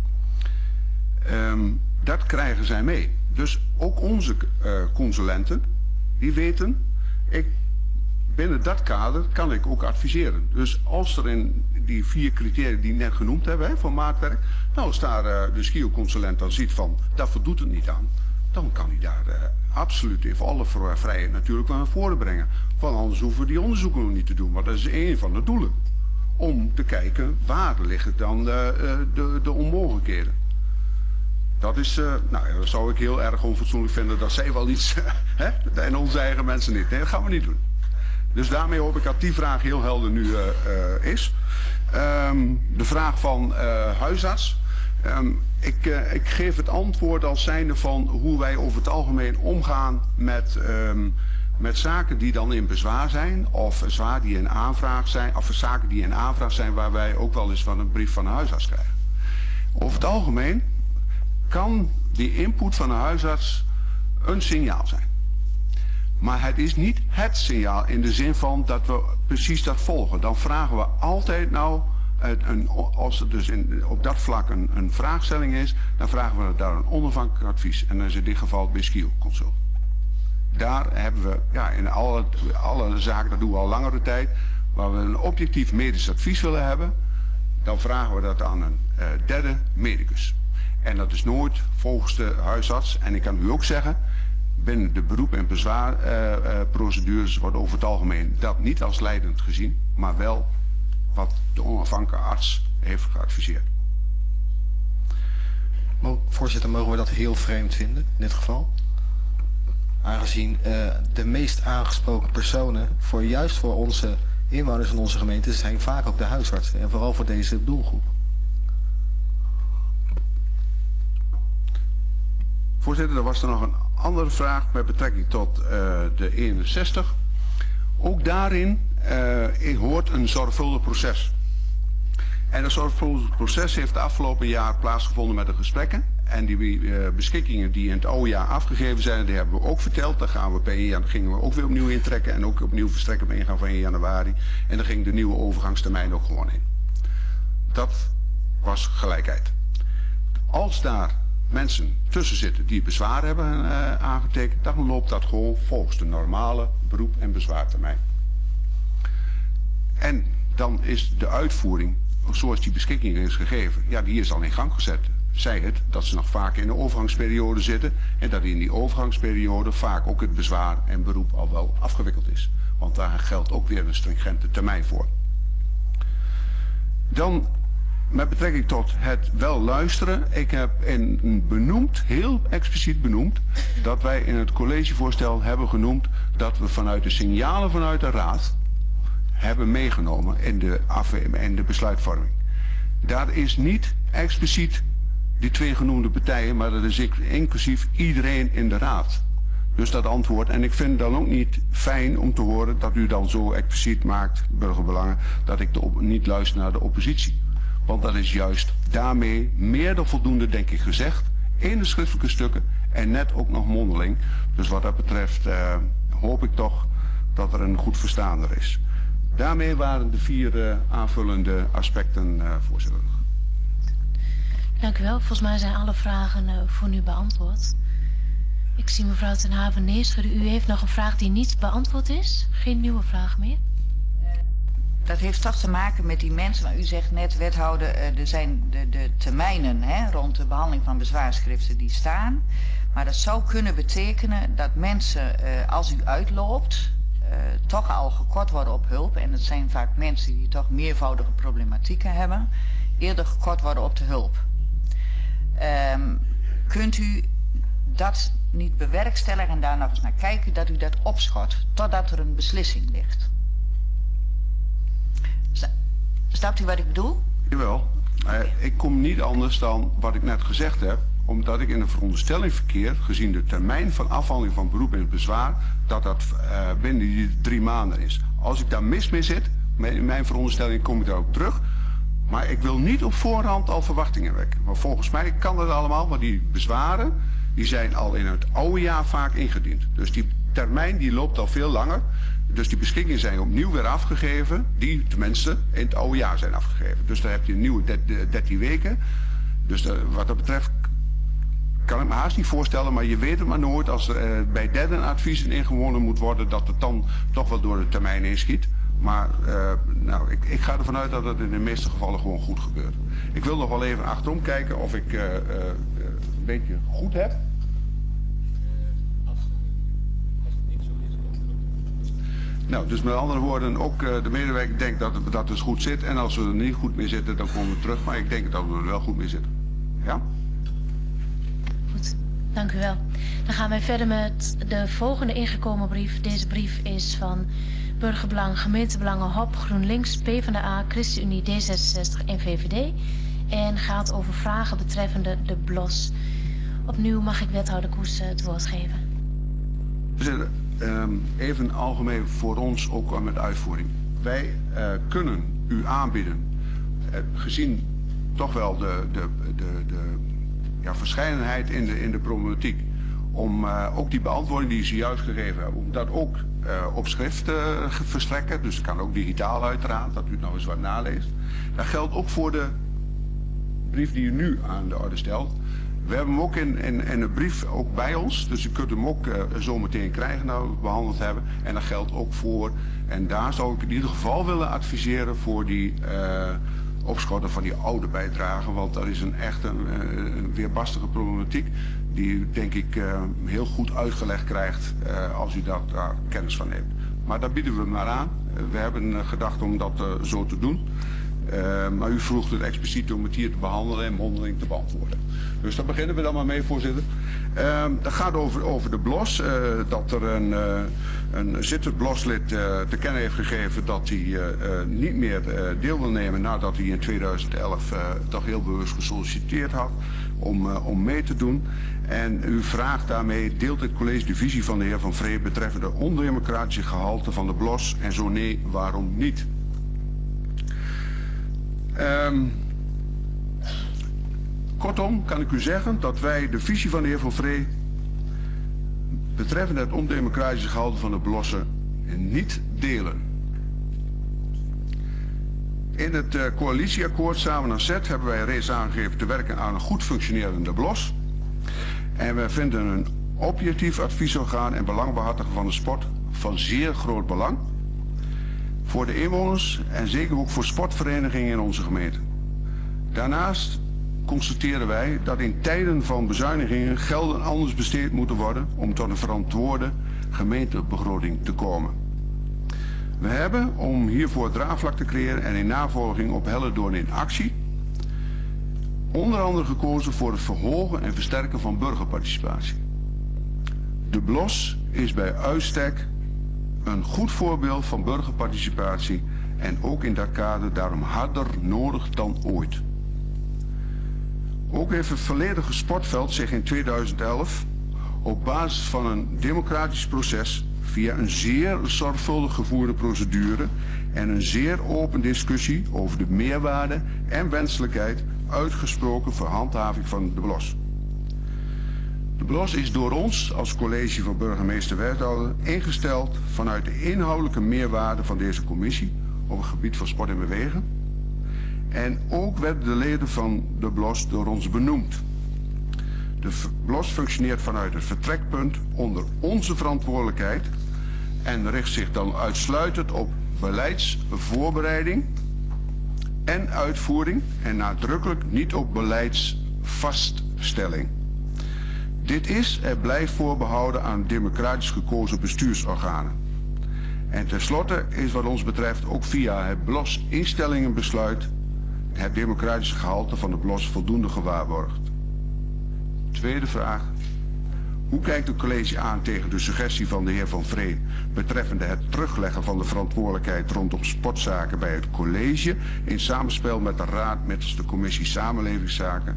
Um, dat krijgen zij mee. Dus ook onze uh, consulenten, die weten, ik, binnen dat kader kan ik ook adviseren. Dus als er in die vier criteria die ik net genoemd hebben, hè, van maatwerk, nou als daar uh, de Skio-consulent dan ziet van, dat voldoet het niet aan, dan kan hij daar uh, absoluut in alle vrijheid natuurlijk wel naar voren brengen. Want anders hoeven we die onderzoeken nog niet te doen, maar dat is één van de doelen. Om te kijken waar liggen dan de, de, de onmogelijkheden. Dat is, uh, nou ja, dat zou ik heel erg onfatsoenlijk vinden dat zij wel iets, hè, en onze eigen mensen niet. Nee, dat gaan we niet doen. Dus daarmee hoop ik dat die vraag heel helder nu uh, uh, is. Um, de vraag van uh, huisarts. Um, ik, uh, ik geef het antwoord als zijnde van hoe wij over het algemeen omgaan met, um, met zaken die dan in bezwaar zijn. Of zwaar die in aanvraag zijn. Of zaken die in aanvraag zijn waar wij ook wel eens van een brief van een huisarts krijgen. Over het algemeen kan die input van een huisarts een signaal zijn. Maar het is niet het signaal in de zin van dat we precies dat volgen. Dan vragen we altijd nou, een, als er dus in, op dat vlak een, een vraagstelling is, dan vragen we daar een onafhankelijk advies. En dat is in dit geval bij Skio Consult. Daar hebben we, ja, in alle, alle zaken, dat doen we al langere tijd, waar we een objectief medisch advies willen hebben, dan vragen we dat aan een uh, derde medicus. En dat is nooit volgens de huisarts. En ik kan u ook zeggen, binnen de beroep- en bezwaarprocedures uh, uh, wordt over het algemeen dat niet als leidend gezien, maar wel wat de onafhankelijke arts heeft geadviseerd.
Voorzitter, mogen we dat heel vreemd vinden in dit geval? Aangezien uh, de meest aangesproken personen, voor, juist voor onze inwoners van onze gemeente, zijn vaak ook de huisartsen. En vooral voor deze doelgroep.
Voorzitter, er was er nog een andere vraag met betrekking tot uh, de eenenzestig. Ook daarin uh, hoort een zorgvuldig proces. En dat zorgvuldig proces heeft het afgelopen jaar plaatsgevonden met de gesprekken. En die uh, beschikkingen die in het oude jaar afgegeven zijn, die hebben we ook verteld. Daar gaan we per één januari gingen we ook weer opnieuw intrekken en ook opnieuw verstrekken bij ingang van één januari. En dan ging de nieuwe overgangstermijn ook gewoon in. Dat was gelijkheid. Als daar mensen tussen zitten die bezwaar hebben uh, aangetekend, dan loopt dat gewoon volgens de normale beroep- en bezwaartermijn. En dan is de uitvoering, zoals die beschikking is gegeven, ja, die is al in gang gezet. Zij het dat ze nog vaak in de overgangsperiode zitten en dat in die overgangsperiode vaak ook het bezwaar en beroep al wel afgewikkeld is. Want daar geldt ook weer een stringente termijn voor. Dan met betrekking tot het wel luisteren. Ik heb in benoemd, heel expliciet benoemd, dat wij in het collegevoorstel hebben genoemd dat we vanuit de signalen vanuit de raad hebben meegenomen in de, in de besluitvorming. Daar is niet expliciet die twee genoemde partijen, maar dat is inclusief iedereen in de raad. Dus dat antwoord. En ik vind het dan ook niet fijn om te horen dat u dan zo expliciet maakt, burgerbelangen, dat ik de op, niet luister naar de oppositie. Want dat is juist daarmee meer dan voldoende, denk ik, gezegd in de schriftelijke stukken en net ook nog mondeling. Dus wat dat betreft uh, hoop ik toch dat er een goed verstaander is. Daarmee waren de vier uh, aanvullende aspecten, uh, voorzitter.
Dank u wel. Volgens mij zijn alle vragen uh, voor nu beantwoord. Ik zie mevrouw Ten Haven neerschudden. U heeft nog een vraag die niet beantwoord is. Geen nieuwe vraag meer.
Dat heeft toch te maken met die mensen, maar u zegt net, wethouder, er zijn de, de termijnen hè, rond de behandeling van bezwaarschriften die staan. Maar dat zou kunnen betekenen dat mensen, als u uitloopt, toch al gekort worden op hulp. En het zijn vaak mensen die toch meervoudige problematieken hebben, eerder gekort worden op de hulp. Um, kunt u dat niet bewerkstelligen en daar nog eens naar kijken, dat u dat opschort totdat er een beslissing ligt? Snapt u wat ik bedoel?
Jawel. Uh, ik kom niet anders dan wat ik net gezegd heb, omdat ik in de veronderstelling verkeer, gezien de termijn van afhandeling van beroep en bezwaar, dat dat uh, binnen die drie maanden is. Als ik daar mis mee zit, in mijn veronderstelling kom ik daar ook terug. Maar ik wil niet op voorhand al verwachtingen wekken. Maar volgens mij kan dat allemaal, maar die bezwaren, die zijn al in het oude jaar vaak ingediend. Dus die termijn die loopt al veel langer. Dus die beschikkingen zijn opnieuw weer afgegeven, die tenminste in het oude jaar zijn afgegeven. Dus daar heb je een nieuwe dertien weken. Dus de, wat dat betreft kan ik me haast niet voorstellen, maar je weet het maar nooit als er uh, bij derde adviezen ingewonnen moet worden, dat het dan toch wel door de termijn inschiet. Maar uh, nou, ik, ik ga ervan uit dat het in de meeste gevallen gewoon goed gebeurt. Ik wil nog wel even achterom kijken of ik uh, uh, een beetje goed heb. Nou, dus met andere woorden, ook uh, de medewerker denkt dat het, dat het goed zit. En als we er niet goed mee zitten, dan komen we terug. Maar ik denk dat we er wel goed mee zitten. Ja?
Goed, dank u wel. Dan gaan wij verder met de volgende ingekomen brief. Deze brief is van Burgerbelang, Gemeentebelangen, H O P, GroenLinks, PvdA, ChristenUnie, D zesenzestig en V V D. En gaat over vragen betreffende de B L O S. Opnieuw mag ik wethouder Koes het woord geven.
Voorzitter. Um, even algemeen voor ons ook met uitvoering. Wij uh, kunnen u aanbieden, uh, gezien toch wel de, de, de, de ja, verscheidenheid in de, in de problematiek, om uh, ook die beantwoording die ze juist gegeven hebben, om dat ook uh, op schrift te uh, verstrekken. Dus dat kan ook digitaal uiteraard, dat u het nou eens wat naleest. Dat geldt ook voor de brief die u nu aan de orde stelt. We hebben hem ook in, in, in een brief ook bij ons, dus u kunt hem ook uh, zo meteen krijgen nou we behandeld hebben. En dat geldt ook voor, en daar zou ik in ieder geval willen adviseren voor die uh, opschorten van die oude bijdragen. Want dat is een echt een, een weerbarstige problematiek die u denk ik uh, heel goed uitgelegd krijgt uh, als u daar uh, kennis van neemt. Maar daar bieden we maar aan. Uh, we hebben uh, gedacht om dat uh, zo te doen. Uh, maar u vroeg het expliciet om het hier te behandelen en mondeling te beantwoorden. Dus daar beginnen we dan maar mee, voorzitter. Uh, dat gaat over, over de B L O S. Uh, dat er een, uh, een zittend B L O S-lid uh, te kennen heeft gegeven dat hij uh, uh, niet meer uh, deel wil nemen nadat hij in tweeduizend elf uh, toch heel bewust gesolliciteerd had om, uh, om mee te doen. En u vraagt daarmee, deelt het college de visie van de heer Van Vree betreffende ondemocratische gehalte van de B L O S en zo nee, waarom niet? Um, kortom kan ik u zeggen dat wij de visie van de heer Van Vree betreffende het ondemocratische gehalte van de B L O S'en niet delen. In het uh, coalitieakkoord Samen aan Zet hebben wij reeds aangegeven te werken aan een goed functionerende B L O S. En wij vinden een objectief adviesorgaan en belangbehartiger van de sport van zeer groot belang voor de inwoners en zeker ook voor sportverenigingen in onze gemeente. Daarnaast constateren wij dat in tijden van bezuinigingen gelden anders besteed moeten worden om tot een verantwoorde gemeentebegroting te komen. We hebben, om hiervoor draagvlak te creëren en in navolging op Hellendoorn in actie, onder andere gekozen voor het verhogen en versterken van burgerparticipatie. De B L O S is bij uitstek een goed voorbeeld van burgerparticipatie en ook in dat kader daarom harder nodig dan ooit. Ook heeft het volledige sportveld zich in tweeduizend elf op basis van een democratisch proces via een zeer zorgvuldig gevoerde procedure en een zeer open discussie over de meerwaarde en wenselijkheid uitgesproken voor handhaving van de B L O S. De B L O S is door ons als college van burgemeester-wethouder ingesteld vanuit de inhoudelijke meerwaarde van deze commissie op het gebied van sport en bewegen. En ook werden de leden van de B L O S door ons benoemd. De B L O S functioneert vanuit het vertrekpunt onder onze verantwoordelijkheid en richt zich dan uitsluitend op beleidsvoorbereiding en uitvoering en nadrukkelijk niet op beleidsvaststelling. Dit is en blijft voorbehouden aan democratisch gekozen bestuursorganen. En tenslotte is wat ons betreft ook via het B L O S-instellingenbesluit het democratische gehalte van de B L O S voldoende gewaarborgd. Tweede vraag. Hoe kijkt het college aan tegen de suggestie van de heer Van Vree betreffende het terugleggen van de verantwoordelijkheid rondom sportzaken bij het college in samenspel met de raad middels de commissie Samenlevingszaken?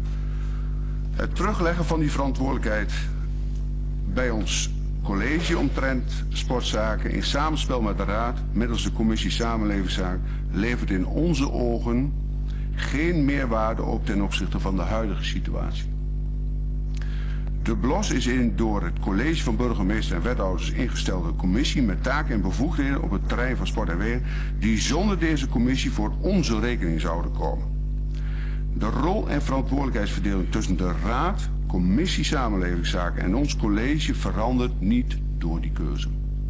Het terugleggen van die verantwoordelijkheid bij ons college omtrent sportzaken in samenspel met de raad middels de commissie Samenlevingszaken levert in onze ogen geen meerwaarde op ten opzichte van de huidige situatie. De B L O S is een door het college van burgemeester en wethouders ingestelde commissie met taken en bevoegdheden op het terrein van sport en weer die zonder deze commissie voor onze rekening zouden komen. De rol en verantwoordelijkheidsverdeling tussen de raad, commissie Samenlevingszaken en ons college verandert niet door die keuze.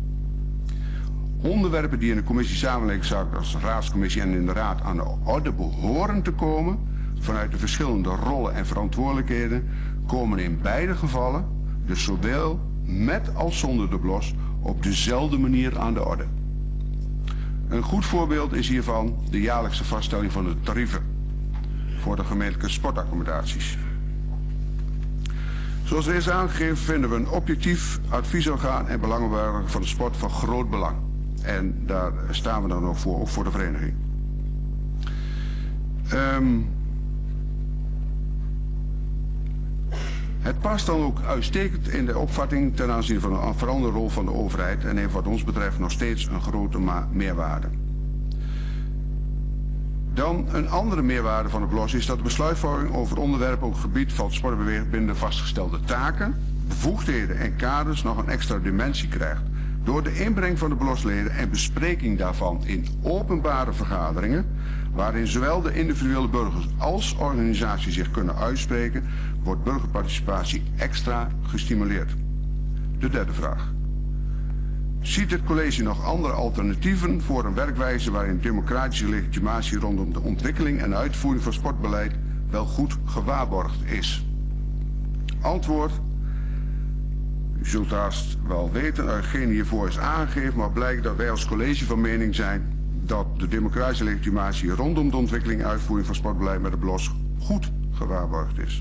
Onderwerpen die in de commissie Samenlevingszaken als raadscommissie en in de raad aan de orde behoren te komen vanuit de verschillende rollen en verantwoordelijkheden komen in beide gevallen, dus zowel met als zonder de B L O S, op dezelfde manier aan de orde. Een goed voorbeeld is hiervan de jaarlijkse vaststelling van de tarieven voor de gemeentelijke sportaccommodaties. Zoals er is aangegeven vinden we een objectief adviesorgaan en belangenbehartiger van de sport van groot belang. En daar staan we dan ook voor, ook voor de vereniging. Um, Het past dan ook uitstekend in de opvatting ten aanzien van een veranderde rol van de overheid en heeft wat ons betreft nog steeds een grote meerwaarde. Dan een andere meerwaarde van de B L O S is dat de besluitvorming over onderwerpen op het gebied van sport en beweging binnen de vastgestelde taken, bevoegdheden en kaders nog een extra dimensie krijgt. Door de inbreng van de B L O S-leden en bespreking daarvan in openbare vergaderingen, waarin zowel de individuele burgers als organisaties zich kunnen uitspreken, wordt burgerparticipatie extra gestimuleerd. De derde vraag. Ziet het college nog andere alternatieven voor een werkwijze waarin democratische legitimatie rondom de ontwikkeling en uitvoering van sportbeleid wel goed gewaarborgd is? Antwoord. U zult haast wel weten, hetgeen hiervoor is aangegeven, maar blijkt dat wij als college van mening zijn dat de democratische legitimatie rondom de ontwikkeling en uitvoering van sportbeleid met de B L O S goed gewaarborgd is.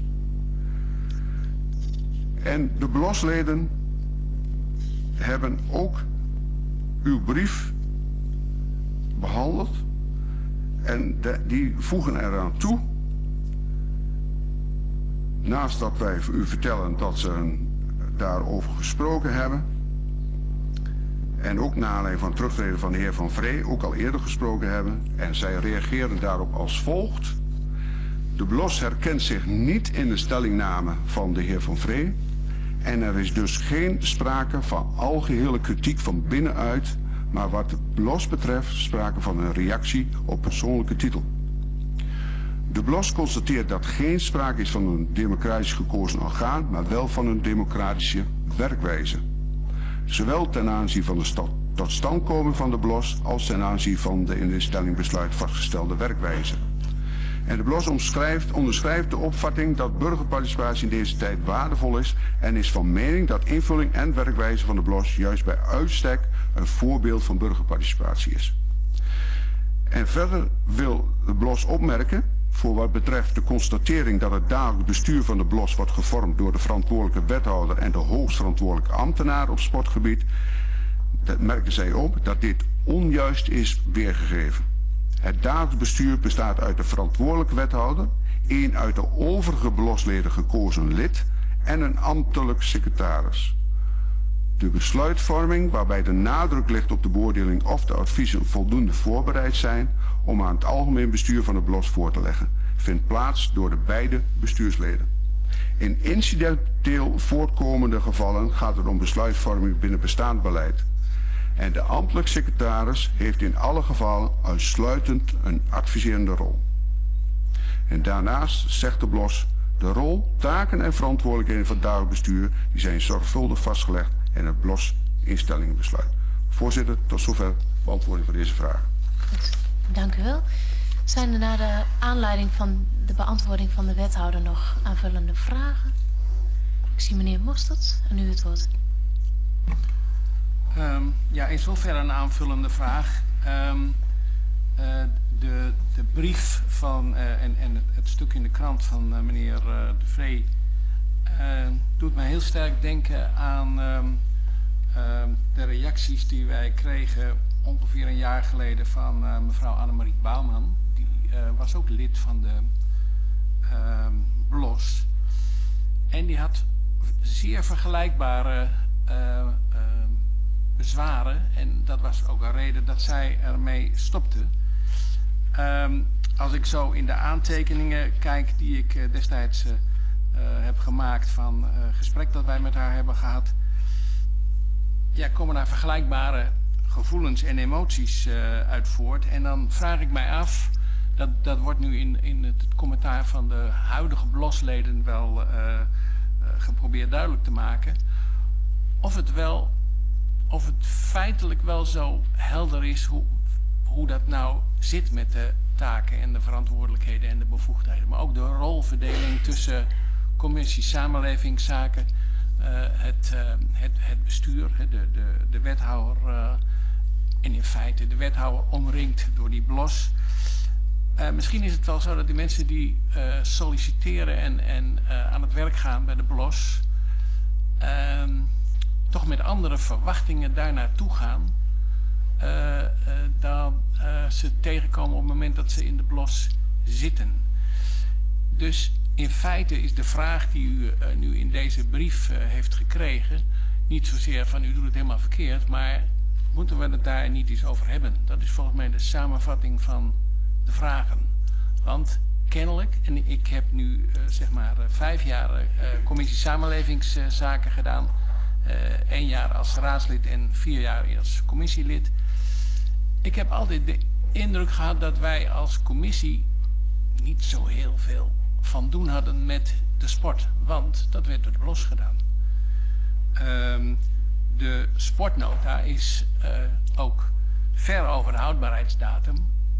En de B L O S-leden hebben ook uw brief behandeld en de, die voegen eraan toe, naast dat wij u vertellen dat ze een, daarover gesproken hebben, en ook na aanleiding van het terugtreden van de heer Van Vree ook al eerder gesproken hebben, en zij reageren daarop als volgt. De B L O S herkent zich niet in de stellingname van de heer Van Vree en er is dus geen sprake van algehele kritiek van binnenuit, maar wat de B L O S betreft sprake van een reactie op persoonlijke titel. De B L O S constateert dat geen sprake is van een democratisch gekozen orgaan, maar wel van een democratische werkwijze. Zowel ten aanzien van de totstandkoming van de B L O S als ten aanzien van de in de stellingbesluit vastgestelde werkwijze. En de B L O S omschrijft, onderschrijft de opvatting dat burgerparticipatie in deze tijd waardevol is en is van mening dat invulling en werkwijze van de B L O S juist bij uitstek een voorbeeld van burgerparticipatie is. En verder wil de B L O S opmerken, voor wat betreft de constatering dat het dagelijks bestuur van de B L O S wordt gevormd door de verantwoordelijke wethouder en de hoogstverantwoordelijke ambtenaar op sportgebied, dat merken zij op dat dit onjuist is weergegeven. Het dagelijks bestuur bestaat uit de verantwoordelijke wethouder, één uit de overige B L O S-leden gekozen lid en een ambtelijk secretaris. De besluitvorming, waarbij de nadruk ligt op de beoordeling of de adviezen voldoende voorbereid zijn om aan het algemeen bestuur van de B L O S voor te leggen, vindt plaats door de beide bestuursleden. In incidenteel voortkomende gevallen gaat het om besluitvorming binnen bestaand beleid. En de ambtelijk secretaris heeft in alle gevallen uitsluitend een adviserende rol. En daarnaast zegt de B L O S, de rol, taken en verantwoordelijkheden van het dagelijks bestuur die zijn zorgvuldig vastgelegd in het B L O S-instellingenbesluit. Voorzitter, tot zover beantwoording van deze vraag.
Goed, dank u wel. Zijn er naar de aanleiding van de beantwoording van de wethouder nog aanvullende vragen? Ik zie meneer Mostert en u het woord.
Um, ja, in zoverre een aanvullende vraag. Um, uh, de, de brief van, uh, en, en het, het stuk in de krant van uh, meneer uh, De Vree uh, doet mij heel sterk denken aan um, uh, de reacties die wij kregen ongeveer een jaar geleden van uh, mevrouw Annemarie Bouwman. Die uh, was ook lid van de uh, B L O S. En die had zeer vergelijkbare uh, uh, bezwaren. En dat was ook een reden dat zij ermee stopte. Um, als ik zo in de aantekeningen kijk die ik uh, destijds uh, uh, heb gemaakt van uh, gesprek dat wij met haar hebben gehad. Ja, komen daar vergelijkbare gevoelens en emoties uh, uit voort. En dan vraag ik mij af, dat, dat wordt nu in, in het commentaar van de huidige B L O S-leden wel uh, uh, geprobeerd duidelijk te maken, of het wel, of het feitelijk wel zo helder is hoe, hoe dat nou zit met de taken en de verantwoordelijkheden en de bevoegdheden. Maar ook de rolverdeling tussen commissie samenlevingszaken, uh, het, uh, het, het bestuur, de, de, de wethouder uh, en in feite de wethouder omringd door die B L O S. Uh, misschien is het wel zo dat die mensen die uh, solliciteren en, en uh, aan het werk gaan bij de B L O S uh, toch met andere verwachtingen daar naartoe gaan uh, uh, dan uh, ze tegenkomen op het moment dat ze in de B L O S zitten. Dus in feite is de vraag die u uh, nu in deze brief uh, heeft gekregen niet zozeer van u doet het helemaal verkeerd, maar moeten we het daar niet eens over hebben? Dat is volgens mij de samenvatting van de vragen. Want kennelijk, en ik heb nu uh, zeg maar uh, vijf jaar uh, commissie samenlevingszaken uh, gedaan, uh, één jaar als raadslid en vier jaar als commissielid. Ik heb altijd de indruk gehad dat wij als commissie niet zo heel veel van doen hadden met de sport, want dat werd door de B L O S gedaan. Um, de sportnota is uh, ook ver over de houdbaarheidsdatum.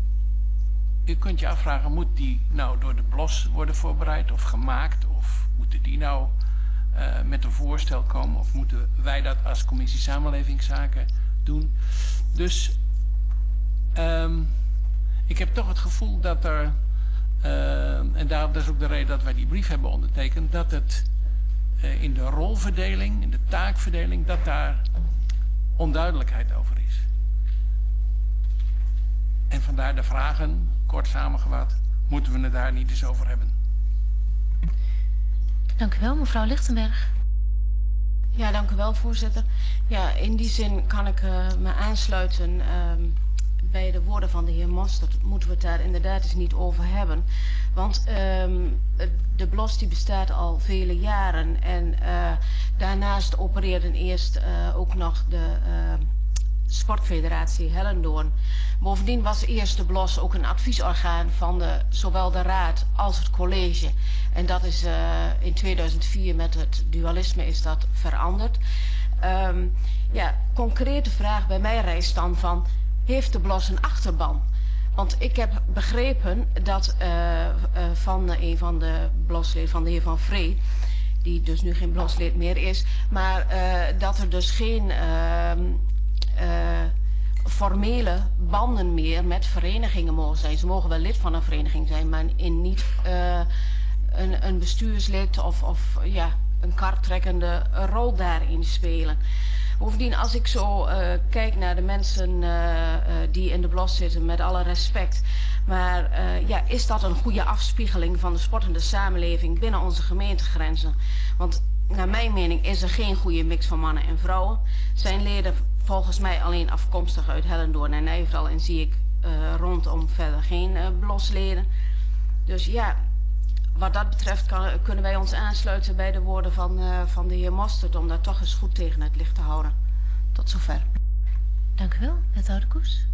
U kunt je afvragen, moet die nou door de B L O S worden voorbereid of gemaakt? Of moeten die nou uh, met een voorstel komen? Of moeten wij dat als commissie samenlevingszaken doen? Dus Um, ik heb toch het gevoel dat er, uh, en daar, dat is ook de reden dat wij die brief hebben ondertekend, dat het uh, in de rolverdeling, in de taakverdeling, dat daar onduidelijkheid over is. En vandaar de vragen, kort samengevat, moeten we het daar niet eens over hebben.
Dank u wel, mevrouw Lichtenberg.
Ja, dank u wel, voorzitter. Ja, in die zin kan ik uh, me aansluiten uh, bij de woorden van de heer Mostert. Moeten we het daar inderdaad eens niet over hebben. Want uh, de B L O S die bestaat al vele jaren. En uh, daarnaast opereerden eerst uh, ook nog de uh, Sportfederatie Hellendoorn. Bovendien was eerst de B L O S ook een adviesorgaan van de, zowel de raad als het college. En dat is uh, in tweeduizend vier met het dualisme is dat veranderd. Um, ja, concrete vraag bij mij rijst dan van, heeft de B L O S een achterban? Want ik heb begrepen dat uh, uh, van uh, een van de B L O S-leden, van de heer Van Vree, die dus nu geen B L O S-lid meer is, maar uh, dat er dus geen uh, uh, formele banden meer met verenigingen mogen zijn. Ze mogen wel lid van een vereniging zijn, maar in niet uh, een, een bestuurslid of, of ja, een karttrekkende rol daarin spelen. Bovendien, als ik zo uh, kijk naar de mensen uh, uh, die in de B L O S zitten, met alle respect. Maar uh, ja, is dat een goede afspiegeling van de sportende samenleving binnen onze gemeentegrenzen? Want naar mijn mening is er geen goede mix van mannen en vrouwen. Zijn leden volgens mij alleen afkomstig uit Hellendoorn en Nijverdal en zie ik uh, rondom verder geen uh, B L O S-leden. Dus ja, wat dat betreft kan, kunnen wij ons aansluiten bij de woorden van, uh, van de heer Mostert om dat toch eens goed tegen het licht te houden. Tot zover.
Dank u wel, wethouder Koes.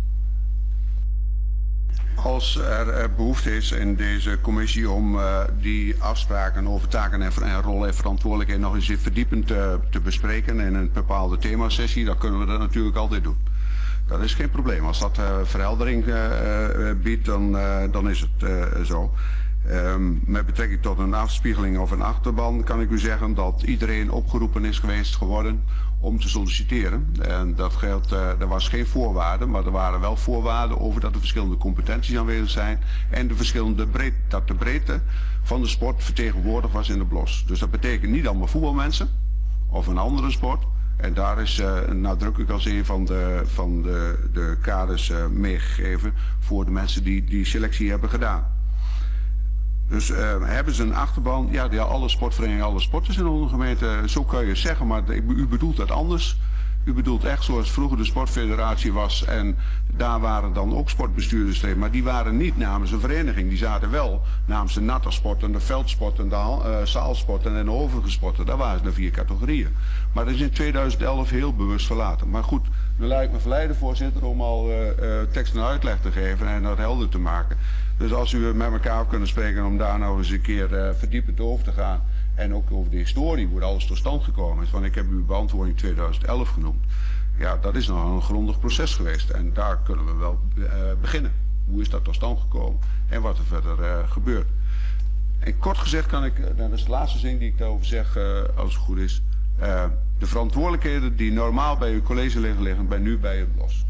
Als er behoefte is in deze commissie om uh, die afspraken over taken en, en rol en verantwoordelijkheid nog eens verdiepend te, te bespreken in een bepaalde themasessie, dan kunnen we dat natuurlijk altijd doen. Dat is geen probleem. Als dat uh, verheldering uh, uh, biedt, dan, uh, dan is het uh, zo. Um, met betrekking tot een afspiegeling of een achterban kan ik u zeggen dat iedereen opgeroepen is geweest geworden om te solliciteren. En dat geldt, uh, er was geen voorwaarde, maar er waren wel voorwaarden over dat er verschillende competenties aanwezig zijn en de verschillende breedte, dat de breedte van de sport vertegenwoordigd was in de B L O S. Dus dat betekent niet allemaal voetbalmensen of een andere sport. En daar is uh, nadrukkelijk als een van de, van de, de kaders uh, meegegeven voor de mensen die die selectie hebben gedaan. Dus uh, hebben ze een achterban? Ja, die alle sportverenigingen, alle sporters in onze gemeente, zo kan je zeggen, maar u bedoelt dat anders. U bedoelt echt zoals vroeger de sportfederatie was en daar waren dan ook sportbestuurders, maar die waren niet namens een vereniging. Die zaten wel namens de nattersporten, de veldsporten, de uh, zaalsporten en de overige sporten. Daar waren ze de vier categorieën. Maar dat is in tweeduizend elf heel bewust verlaten. Maar goed, nu lijkt ik me verleiden, voorzitter, om al uh, uh, tekst en uitleg te geven en dat helder te maken. Dus als u met elkaar kunnen spreken om daar nou eens een keer uh, verdiepend over te gaan. En ook over de historie, hoe alles tot stand gekomen is. Want ik heb uw beantwoording tweeduizend elf genoemd. Ja, dat is nog een grondig proces geweest. En daar kunnen we wel uh, beginnen. Hoe is dat tot stand gekomen en wat er verder uh, gebeurt. En kort gezegd kan ik, uh, dat is de laatste zin die ik daarover zeg, uh, als het goed is. Uh, de verantwoordelijkheden die normaal bij uw college liggen, liggen bij nu bij het B L O S.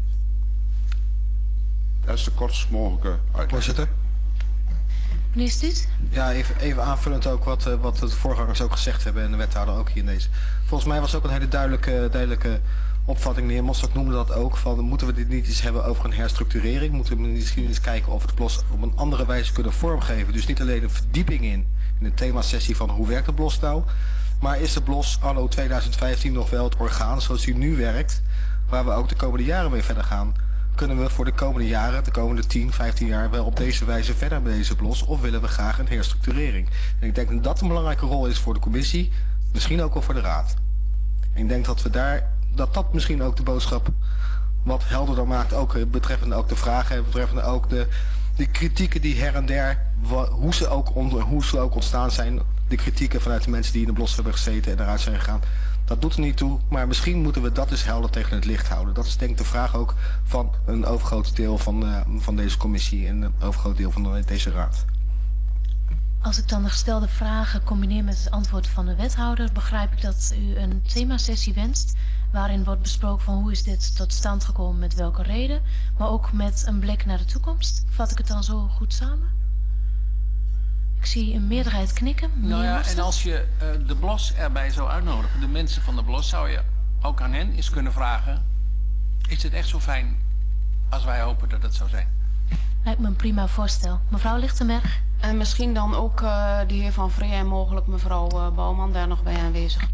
Dat is de kortst mogelijke uitleg.
Voorzitter.
Meneer Stuut?
Ja, even, even aanvullend ook wat, uh, wat de voorgangers ook gezegd hebben en de wethouder ook hier in deze. Volgens mij was ook een hele duidelijke, duidelijke opvatting. De heer Mostert noemde dat ook. Van, moeten we dit niet eens hebben over een herstructurering? Moeten we misschien eens kijken of we het B L O S op een andere wijze kunnen vormgeven? Dus niet alleen een verdieping in, in de themasessie van hoe werkt de B L O S nou? Maar is de B L O S anno tweeduizend vijftien nog wel het orgaan zoals die nu werkt? Waar we ook de komende jaren mee verder gaan? Kunnen we voor de komende jaren, de komende tien, vijftien jaar wel op deze wijze verder met deze B L O S of willen we graag een herstructurering? En ik denk dat dat een belangrijke rol is voor de commissie, misschien ook wel voor de raad. En ik denk dat we daar, dat dat misschien ook de boodschap wat helderder maakt, ook betreffende ook de vragen, betreffende ook de, de kritieken die her en der, hoe ze, ook onder, hoe ze ook ontstaan zijn, de kritieken vanuit de mensen die in de B L O S hebben gezeten en eruit zijn gegaan. Dat doet er niet toe, maar misschien moeten we dat eens helder tegen het licht houden. Dat is denk ik de vraag ook van een overgroot deel van, uh, van deze commissie en een overgroot deel van deze raad.
Als ik dan de gestelde vragen combineer met het antwoord van de wethouder, begrijp ik dat u een themasessie wenst, waarin wordt besproken van hoe is dit tot stand gekomen, met welke reden, maar ook met een blik naar de toekomst. Vat ik het dan zo goed samen? Ik zie een meerderheid knikken.
Nou ja,
Mostert?
en als je uh, de B L O S erbij zou uitnodigen, de mensen van de B L O S, zou je ook aan hen eens kunnen vragen, is het echt zo fijn als wij hopen dat het zou zijn?
Lijkt me een prima voorstel. Mevrouw Lichtenberg?
En misschien dan ook uh, de heer Van Vree en mogelijk mevrouw uh, Bouwman daar nog bij aanwezig.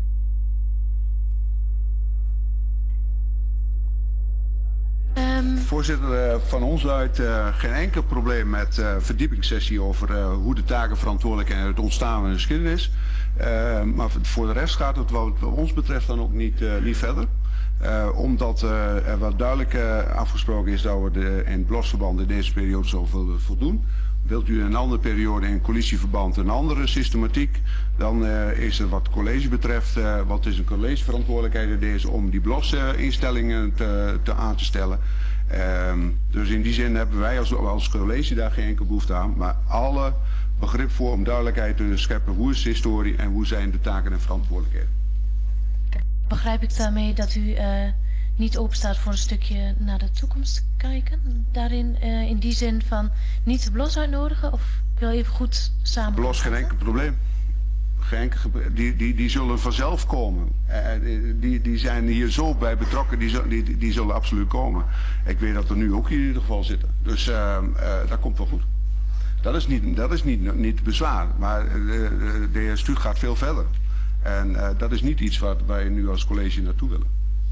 Um...
Voorzitter, uh, van ons uit uh, geen enkel probleem met uh, verdiepingssessie over uh, hoe de taken verantwoordelijk en het ontstaan van de geschiedenis. Uh, maar voor de rest gaat het wat ons betreft dan ook niet, uh, niet verder. Uh, omdat uh, er wel duidelijk uh, afgesproken is dat we de, in het B L O S-verband in deze periode zoveel voldoen. Wilt u in een andere periode in coalitieverband een andere systematiek, dan uh, is het wat het college betreft, uh, wat is een collegeverantwoordelijkheid in deze om die B L O S-instellingen te, te aan te stellen. Uh, dus in die zin hebben wij als, als college daar geen enkel behoefte aan, maar alle begrip voor om duidelijkheid te scheppen hoe is de historie en hoe zijn de taken en verantwoordelijkheden.
Begrijp ik daarmee dat u uh, niet openstaat voor een stukje naar de toekomst kijken? Daarin, uh, in die zin van niet de B L O S uitnodigen? Of wil even goed samen...
B L O S geen enkel probleem. Geen enkel, die, die, die zullen vanzelf komen. Uh, die, die zijn hier zo bij betrokken, die, die, die zullen absoluut komen. Ik weet dat er nu ook hier in ieder geval zitten. Dus uh, uh, dat komt wel goed. Dat is niet, dat is niet, niet bezwaar. Maar uh, de, de heer Stuut gaat veel verder. En uh, dat is niet iets wat wij nu als college naartoe willen.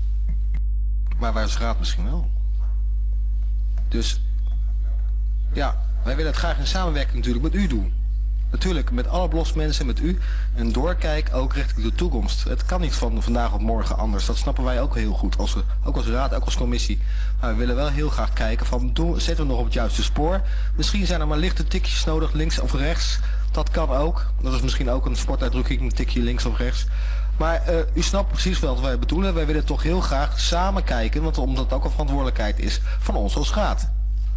Maar wij als raad misschien wel. Dus ja, wij willen het graag in samenwerking natuurlijk met u doen. Natuurlijk met alle B L O S-mensen, met u. En doorkijk ook richting de toekomst. Het kan niet van vandaag op morgen anders. Dat snappen wij ook heel goed. Als we, ook als raad, ook als commissie. Maar we willen wel heel graag kijken van, doen, zetten we nog op het juiste spoor? Misschien zijn er maar lichte tikjes nodig, links of rechts. Dat kan ook. Dat is misschien ook een sportuitdrukking, een tikje links of rechts. Maar uh, u snapt precies wel wat wij bedoelen. Wij willen toch heel graag samen kijken, want omdat het ook een verantwoordelijkheid is van ons als raad.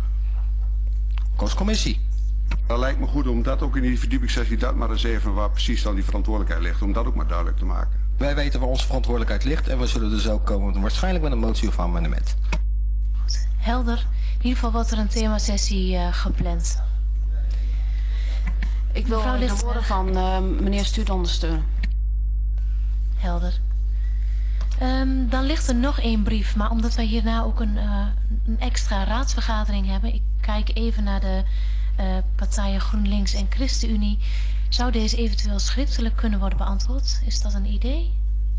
Ook als commissie.
Dat lijkt me goed om dat ook in die verdiepingssessie, dat maar eens even waar precies dan die verantwoordelijkheid ligt. Om dat ook maar duidelijk te maken.
Wij weten waar onze verantwoordelijkheid ligt en we zullen dus ook komen waarschijnlijk met een motie of amendement.
Helder. In ieder geval wordt er een themasessie uh, gepland.
Ik wil
Mevrouw
de
Lichtenberg.
woorden van uh, meneer Stuut ondersteunen.
Helder. Um, dan ligt er nog één brief, maar omdat wij hierna ook een, uh, een extra raadsvergadering hebben, ik kijk even naar de uh, partijen GroenLinks en ChristenUnie, zou deze eventueel schriftelijk kunnen worden beantwoord? Is dat een idee?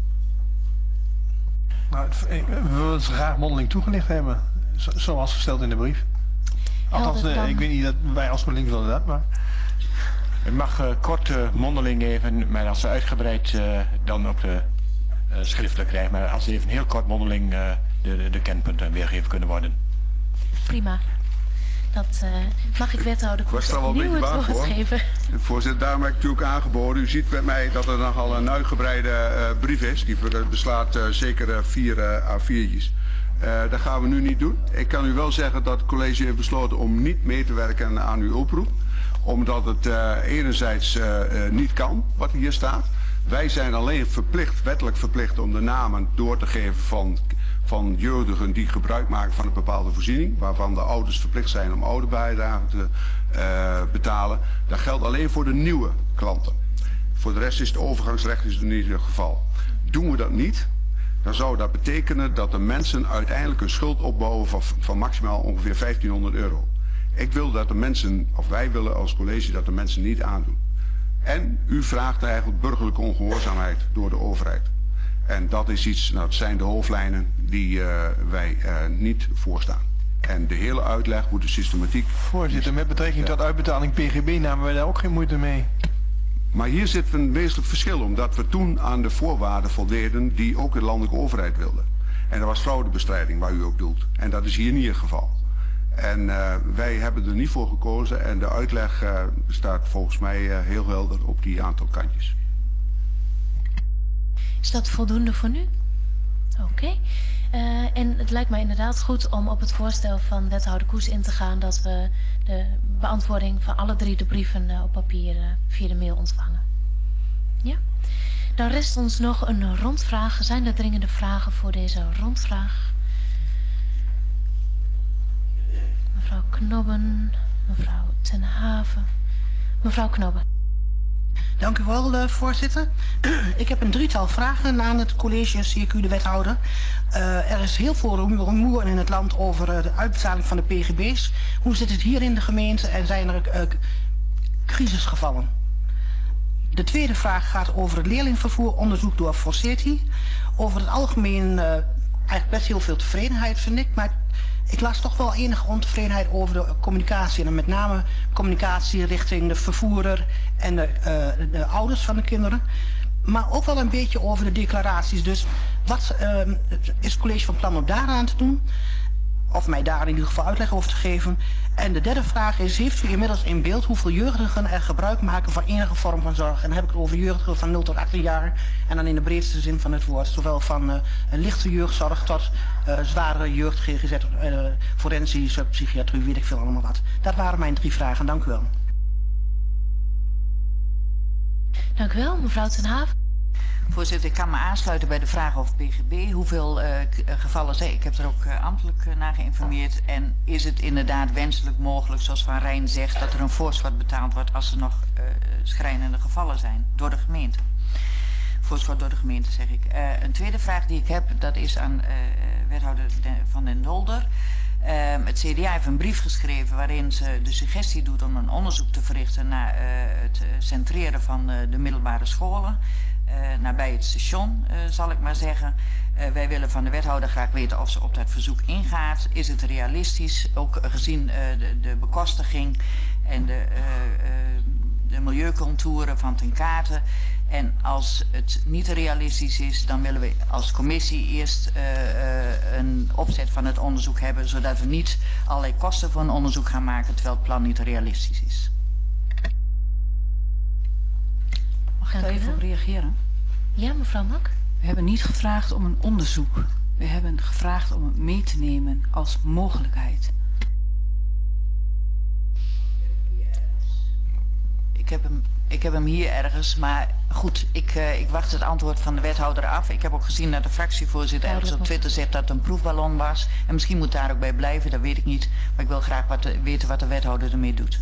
Nou, we willen het graag mondeling toegelicht hebben, zo, zoals gesteld in de brief. Althans,
Helder, dan...
ik weet niet dat wij als GroenLinks willen dat, maar...
Het mag uh, kort uh, mondeling even, maar als ze uitgebreid uh, dan op de uh, schriftelijk krijgen. Maar als ze even heel kort mondeling uh, de, de, de kenpunten weergegeven kunnen worden.
Prima. Dat uh, mag ik wethouder
was er al wel een
opnieuw
beetje
het
bang
woord
voor.
geven.
Voorzitter, daarom heb ik natuurlijk aangeboden. U ziet bij mij dat er nogal een uitgebreide uh, brief is. Die beslaat uh, zeker uh, vier uh, A viertjes. Uh, dat gaan we nu niet doen. Ik kan u wel zeggen dat het college heeft besloten om niet mee te werken aan uw oproep. Omdat het uh, enerzijds uh, uh, niet kan, wat hier staat. Wij zijn alleen verplicht, wettelijk verplicht om de namen door te geven van, van jeugdigen die gebruik maken van een bepaalde voorziening. Waarvan de ouders verplicht zijn om ouderbijdrage te uh, betalen. Dat geldt alleen voor de nieuwe klanten. Voor de rest is het overgangsrecht is er niet het geval. Doen we dat niet, dan zou dat betekenen dat de mensen uiteindelijk een schuld opbouwen van, van maximaal ongeveer vijftienhonderd euro. Ik wil dat de mensen, of wij willen als college dat de mensen niet aandoen. En u vraagt eigenlijk burgerlijke ongehoorzaamheid door de overheid. En dat is iets, nou het zijn de hoofdlijnen die uh, wij uh, niet voorstaan. En de hele uitleg hoe de systematiek...
Voorzitter, met betrekking tot uitbetaling P G B namen wij daar ook geen moeite mee.
Maar hier zit een wezenlijk verschil, omdat we toen aan de voorwaarden voldeden die ook de landelijke overheid wilde. En dat was fraudebestrijding, waar u ook doelt. En dat is hier niet het geval. En uh, wij hebben er niet voor gekozen en de uitleg uh, staat volgens mij uh, heel helder op die aantal kantjes.
Is dat voldoende voor nu? Oké. Okay. Uh, en het lijkt mij inderdaad goed om op het voorstel van wethouder Koes in te gaan dat we de beantwoording van alle drie de brieven uh, op papier uh, via de mail ontvangen. Ja? Dan rest ons nog een rondvraag. Zijn er dringende vragen voor deze rondvraag? Mevrouw Knobben, mevrouw Ten Haven, mevrouw Knobben.
Dank u wel, uh, voorzitter. Ik heb een drietal vragen aan het college, zie ik u de wethouder. Uh, er is heel veel rumoer in het land over uh, de uitbetaling van de P G B's. Hoe zit het hier in de gemeente en zijn er uh, crisisgevallen? De tweede vraag gaat over het leerlingvervoer, onderzoek door Forseti. Over het algemeen uh, eigenlijk best heel veel tevredenheid, vind ik. Maar ik las toch wel enige ontevredenheid over de communicatie. En met name communicatie richting de vervoerder en de, uh, de ouders van de kinderen. Maar ook wel een beetje over de declaraties. Dus wat uh, is het college van plan om daaraan te doen? Of mij daar in ieder geval uitleg over te geven. En de derde vraag is, heeft u inmiddels in beeld hoeveel jeugdigen er gebruik maken van enige vorm van zorg? En dan heb ik het over jeugdigen van nul tot achttien jaar. En dan in de breedste zin van het woord. Zowel van uh, lichte jeugdzorg tot uh, zware jeugd, G G Z, uh, forensische psychiatrie, weet ik veel allemaal wat. Dat waren mijn drie vragen. Dank u wel.
Dank u wel, mevrouw Ten Haven.
Voorzitter, ik kan me aansluiten bij de vraag over P G B. Hoeveel uh, gevallen zijn? Ik heb er ook uh, ambtelijk uh, naar geïnformeerd. En is het inderdaad wenselijk mogelijk, zoals Van Rijn zegt, dat er een voorschot betaald wordt als er nog uh, schrijnende gevallen zijn door de gemeente? Voorschot door de gemeente, zeg ik. Uh, een tweede vraag die ik heb, dat is aan uh, wethouder de, van den Dolder. Uh, het C D A heeft een brief geschreven waarin ze de suggestie doet om een onderzoek te verrichten naar uh, het centreren van uh, de middelbare scholen. Uh, nabij het station, uh, zal ik maar zeggen. Uh, wij willen van de wethouder graag weten of ze op dat verzoek ingaat. Is het realistisch, ook uh, gezien uh, de, de bekostiging en de, uh, uh, de milieucontouren van ten kate. En als het niet realistisch is, dan willen we als commissie eerst uh, uh, een opzet van het onderzoek hebben, zodat we niet allerlei kosten voor een onderzoek gaan maken terwijl het plan niet realistisch is.
Mag ik daar even op reageren?
Ja, mevrouw Mak.
We hebben niet gevraagd om een onderzoek. We hebben gevraagd om het mee te nemen als mogelijkheid.
Ik heb hem, ik heb hem hier ergens, maar goed, ik, uh, ik wacht het antwoord van de wethouder af. Ik heb ook gezien dat de fractievoorzitter ergens op Twitter zegt dat het een proefballon was. En misschien moet daar ook bij blijven, dat weet ik niet. Maar ik wil graag wat, weten wat de wethouder ermee doet.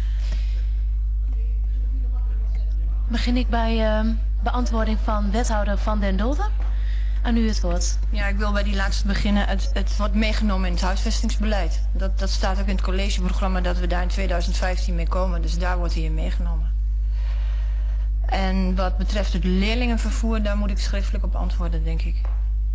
Begin ik bij uh, beantwoording van wethouder Van den Dolder. Aan u het woord.
Ja, ik wil bij die laatste beginnen. Het, het wordt meegenomen in het huisvestingsbeleid. Dat, dat staat ook in het collegeprogramma dat we daar in tweeduizend vijftien mee komen. Dus daar wordt hij in meegenomen. En wat betreft het leerlingenvervoer, daar moet ik schriftelijk op antwoorden, denk ik.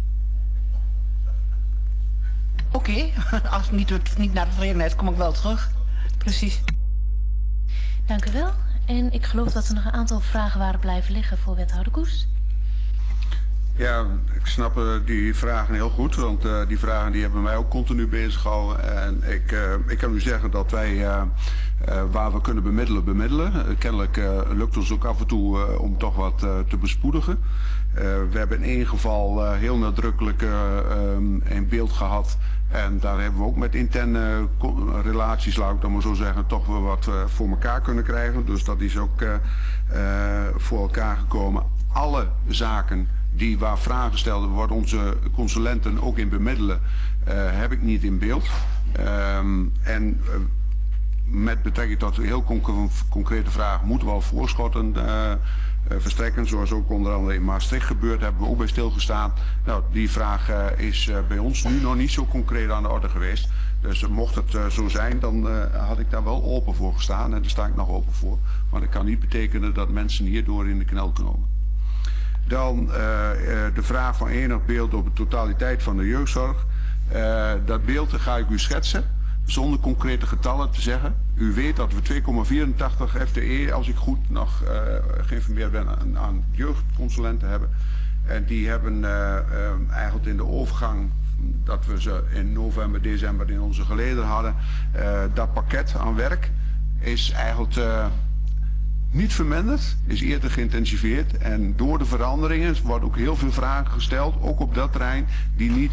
Oké, okay. Als het niet, niet naar de tevredenheid kom ik wel terug.
Precies.
Dank u wel. En ik geloof dat er nog een aantal vragen waren blijven liggen voor wethouder Koes.
Ja, ik snap uh, die vragen heel goed, want uh, die vragen die hebben mij ook continu bezig gehouden. En ik, uh, ik kan u zeggen dat wij, uh, uh, waar we kunnen bemiddelen, bemiddelen. Uh, kennelijk uh, lukt ons ook af en toe uh, om toch wat uh, te bespoedigen. Uh, we hebben in één geval uh, heel nadrukkelijk uh, um, in beeld gehad. En daar hebben we ook met interne relaties, laat ik dan maar zo zeggen, toch wel wat uh, voor elkaar kunnen krijgen. Dus dat is ook uh, uh, voor elkaar gekomen. Alle zaken die waar vragen gesteld worden, onze consulenten ook in bemiddelen, uh, heb ik niet in beeld. Um, en uh, met betrekking tot een heel conc concrete vraag, moeten we al voorschotten uh, uh, verstrekken, zoals ook onder andere in Maastricht gebeurt, hebben we ook bij stilgestaan. Nou, die vraag uh, is uh, bij ons nu nog niet zo concreet aan de orde geweest. Dus uh, mocht het uh, zo zijn, dan uh, had ik daar wel open voor gestaan en daar sta ik nog open voor. Maar dat kan niet betekenen dat mensen hierdoor in de knel komen. Dan uh, uh, de vraag van enig beeld op de totaliteit van de jeugdzorg. Uh, dat beeld ga ik u schetsen, zonder concrete getallen te zeggen. U weet dat we twee komma vierentachtig F T E, als ik goed nog uh, geïnformeerd ben, aan, aan jeugdconsulenten hebben. En die hebben uh, uh, eigenlijk in de overgang, dat we ze in november, december in onze geleden hadden, uh, dat pakket aan werk is eigenlijk uh, niet verminderd, is eerder geïntensiveerd. En door de veranderingen worden ook heel veel vragen gesteld, ook op dat terrein, die niet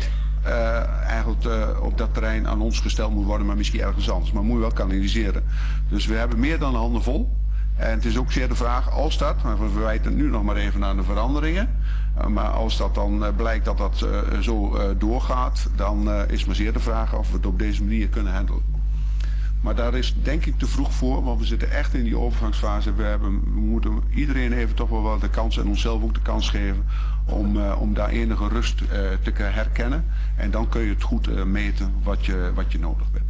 uh, eigenlijk uh, op dat terrein aan ons gesteld moet worden, maar misschien ergens anders. Maar moet je wel kanaliseren. Dus we hebben meer dan de handen vol. En het is ook zeer de vraag, als dat, maar we wijten het nu nog maar even aan de veranderingen. Uh, maar als dat dan uh, blijkt dat dat uh, zo uh, doorgaat, dan uh, is maar zeer de vraag of we het op deze manier kunnen handelen. Maar daar is denk ik te vroeg voor, want we zitten echt in die overgangsfase. We, hebben, we moeten iedereen even toch wel wat de kans en onszelf ook de kans geven om, uh, om daar enige rust uh, te herkennen. En dan kun je het goed uh, meten wat je, wat je nodig bent.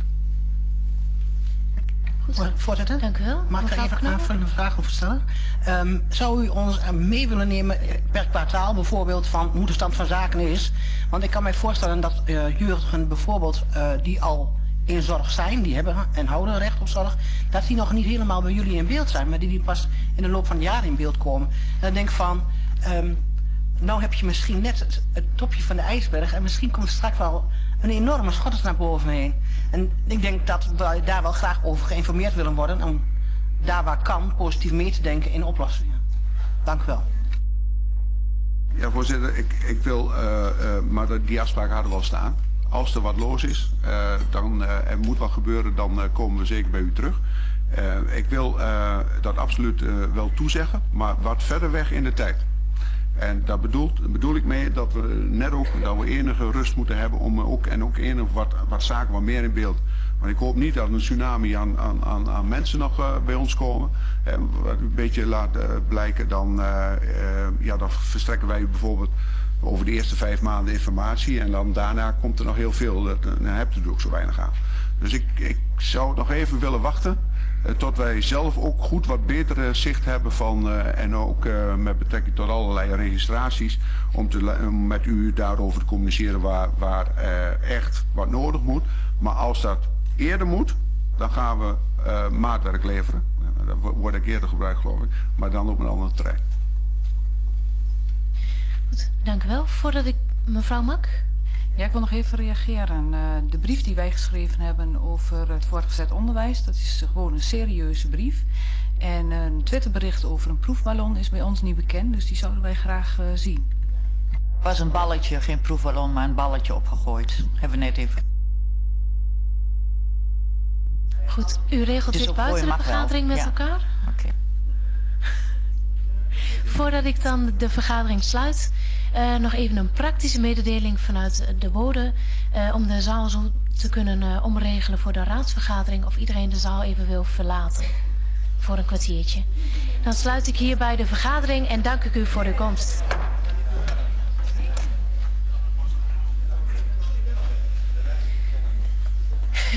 Goed. Voorzitter,
dank u wel.
Mag ik er even een aanvullende vraag over stellen? Um, zou u ons mee willen nemen per kwartaal bijvoorbeeld van hoe de stand van zaken is? Want ik kan mij voorstellen dat uh, jeugdigen bijvoorbeeld uh, die al in zorg zijn, die hebben en houden recht op zorg, dat die nog niet helemaal bij jullie in beeld zijn, maar die, die pas in de loop van het jaar in beeld komen. En dan denk ik van, um, nou heb je misschien net het, het topje van de ijsberg en misschien komt straks wel een enorme schot naar boven heen. En ik denk dat we daar wel graag over geïnformeerd willen worden om daar waar kan positief mee te denken in oplossingen. Dank u wel.
Ja, voorzitter, ik, ik wil, uh, uh, maar die afspraken hadden we al staan. Als er wat los is, uh, dan uh, er moet wat gebeuren, dan uh, komen we zeker bij u terug. Uh, ik wil uh, dat absoluut uh, wel toezeggen, maar wat verder weg in de tijd. En daar bedoelt, bedoel ik mee dat we net ook dat we enige rust moeten hebben om ook, en ook enige wat, wat zaken wat meer in beeld. Want ik hoop niet dat een tsunami aan, aan, aan, aan mensen nog uh, bij ons komen. En wat u een beetje laat uh, blijken, dan, uh, uh, ja, dan verstrekken wij bijvoorbeeld over de eerste vijf maanden informatie en dan daarna komt er nog heel veel. Dan hebt u er ook zo weinig aan. Dus ik, ik zou nog even willen wachten uh, tot wij zelf ook goed wat betere zicht hebben van uh, en ook uh, met betrekking tot allerlei registraties om, te, om met u daarover te communiceren waar, waar uh, echt wat nodig moet. Maar als dat eerder moet, dan gaan we uh, maatwerk leveren. Uh, dat wordt ik eerder gebruikt geloof ik, maar dan op een ander terrein.
Goed, dank u wel. Voordat ik mevrouw Mak.
Ja, ik wil nog even reageren. Uh, de brief die wij geschreven hebben over het voortgezet onderwijs, dat is gewoon een serieuze brief. En een Twitterbericht over een proefballon is bij ons niet bekend, dus die zouden wij graag uh, zien.
Het was een balletje, geen proefballon, maar een balletje opgegooid. Hebben we net even.
Goed, u regelt dit buiten de vergadering met
ja.
elkaar?
Oké. Okay.
Voordat ik dan de vergadering sluit, uh, nog even een praktische mededeling vanuit de woorden. Uh, om de zaal zo te kunnen uh, omregelen voor de raadsvergadering of iedereen de zaal even wil verlaten. Voor een kwartiertje. Dan sluit ik hierbij de vergadering en dank ik u voor uw komst.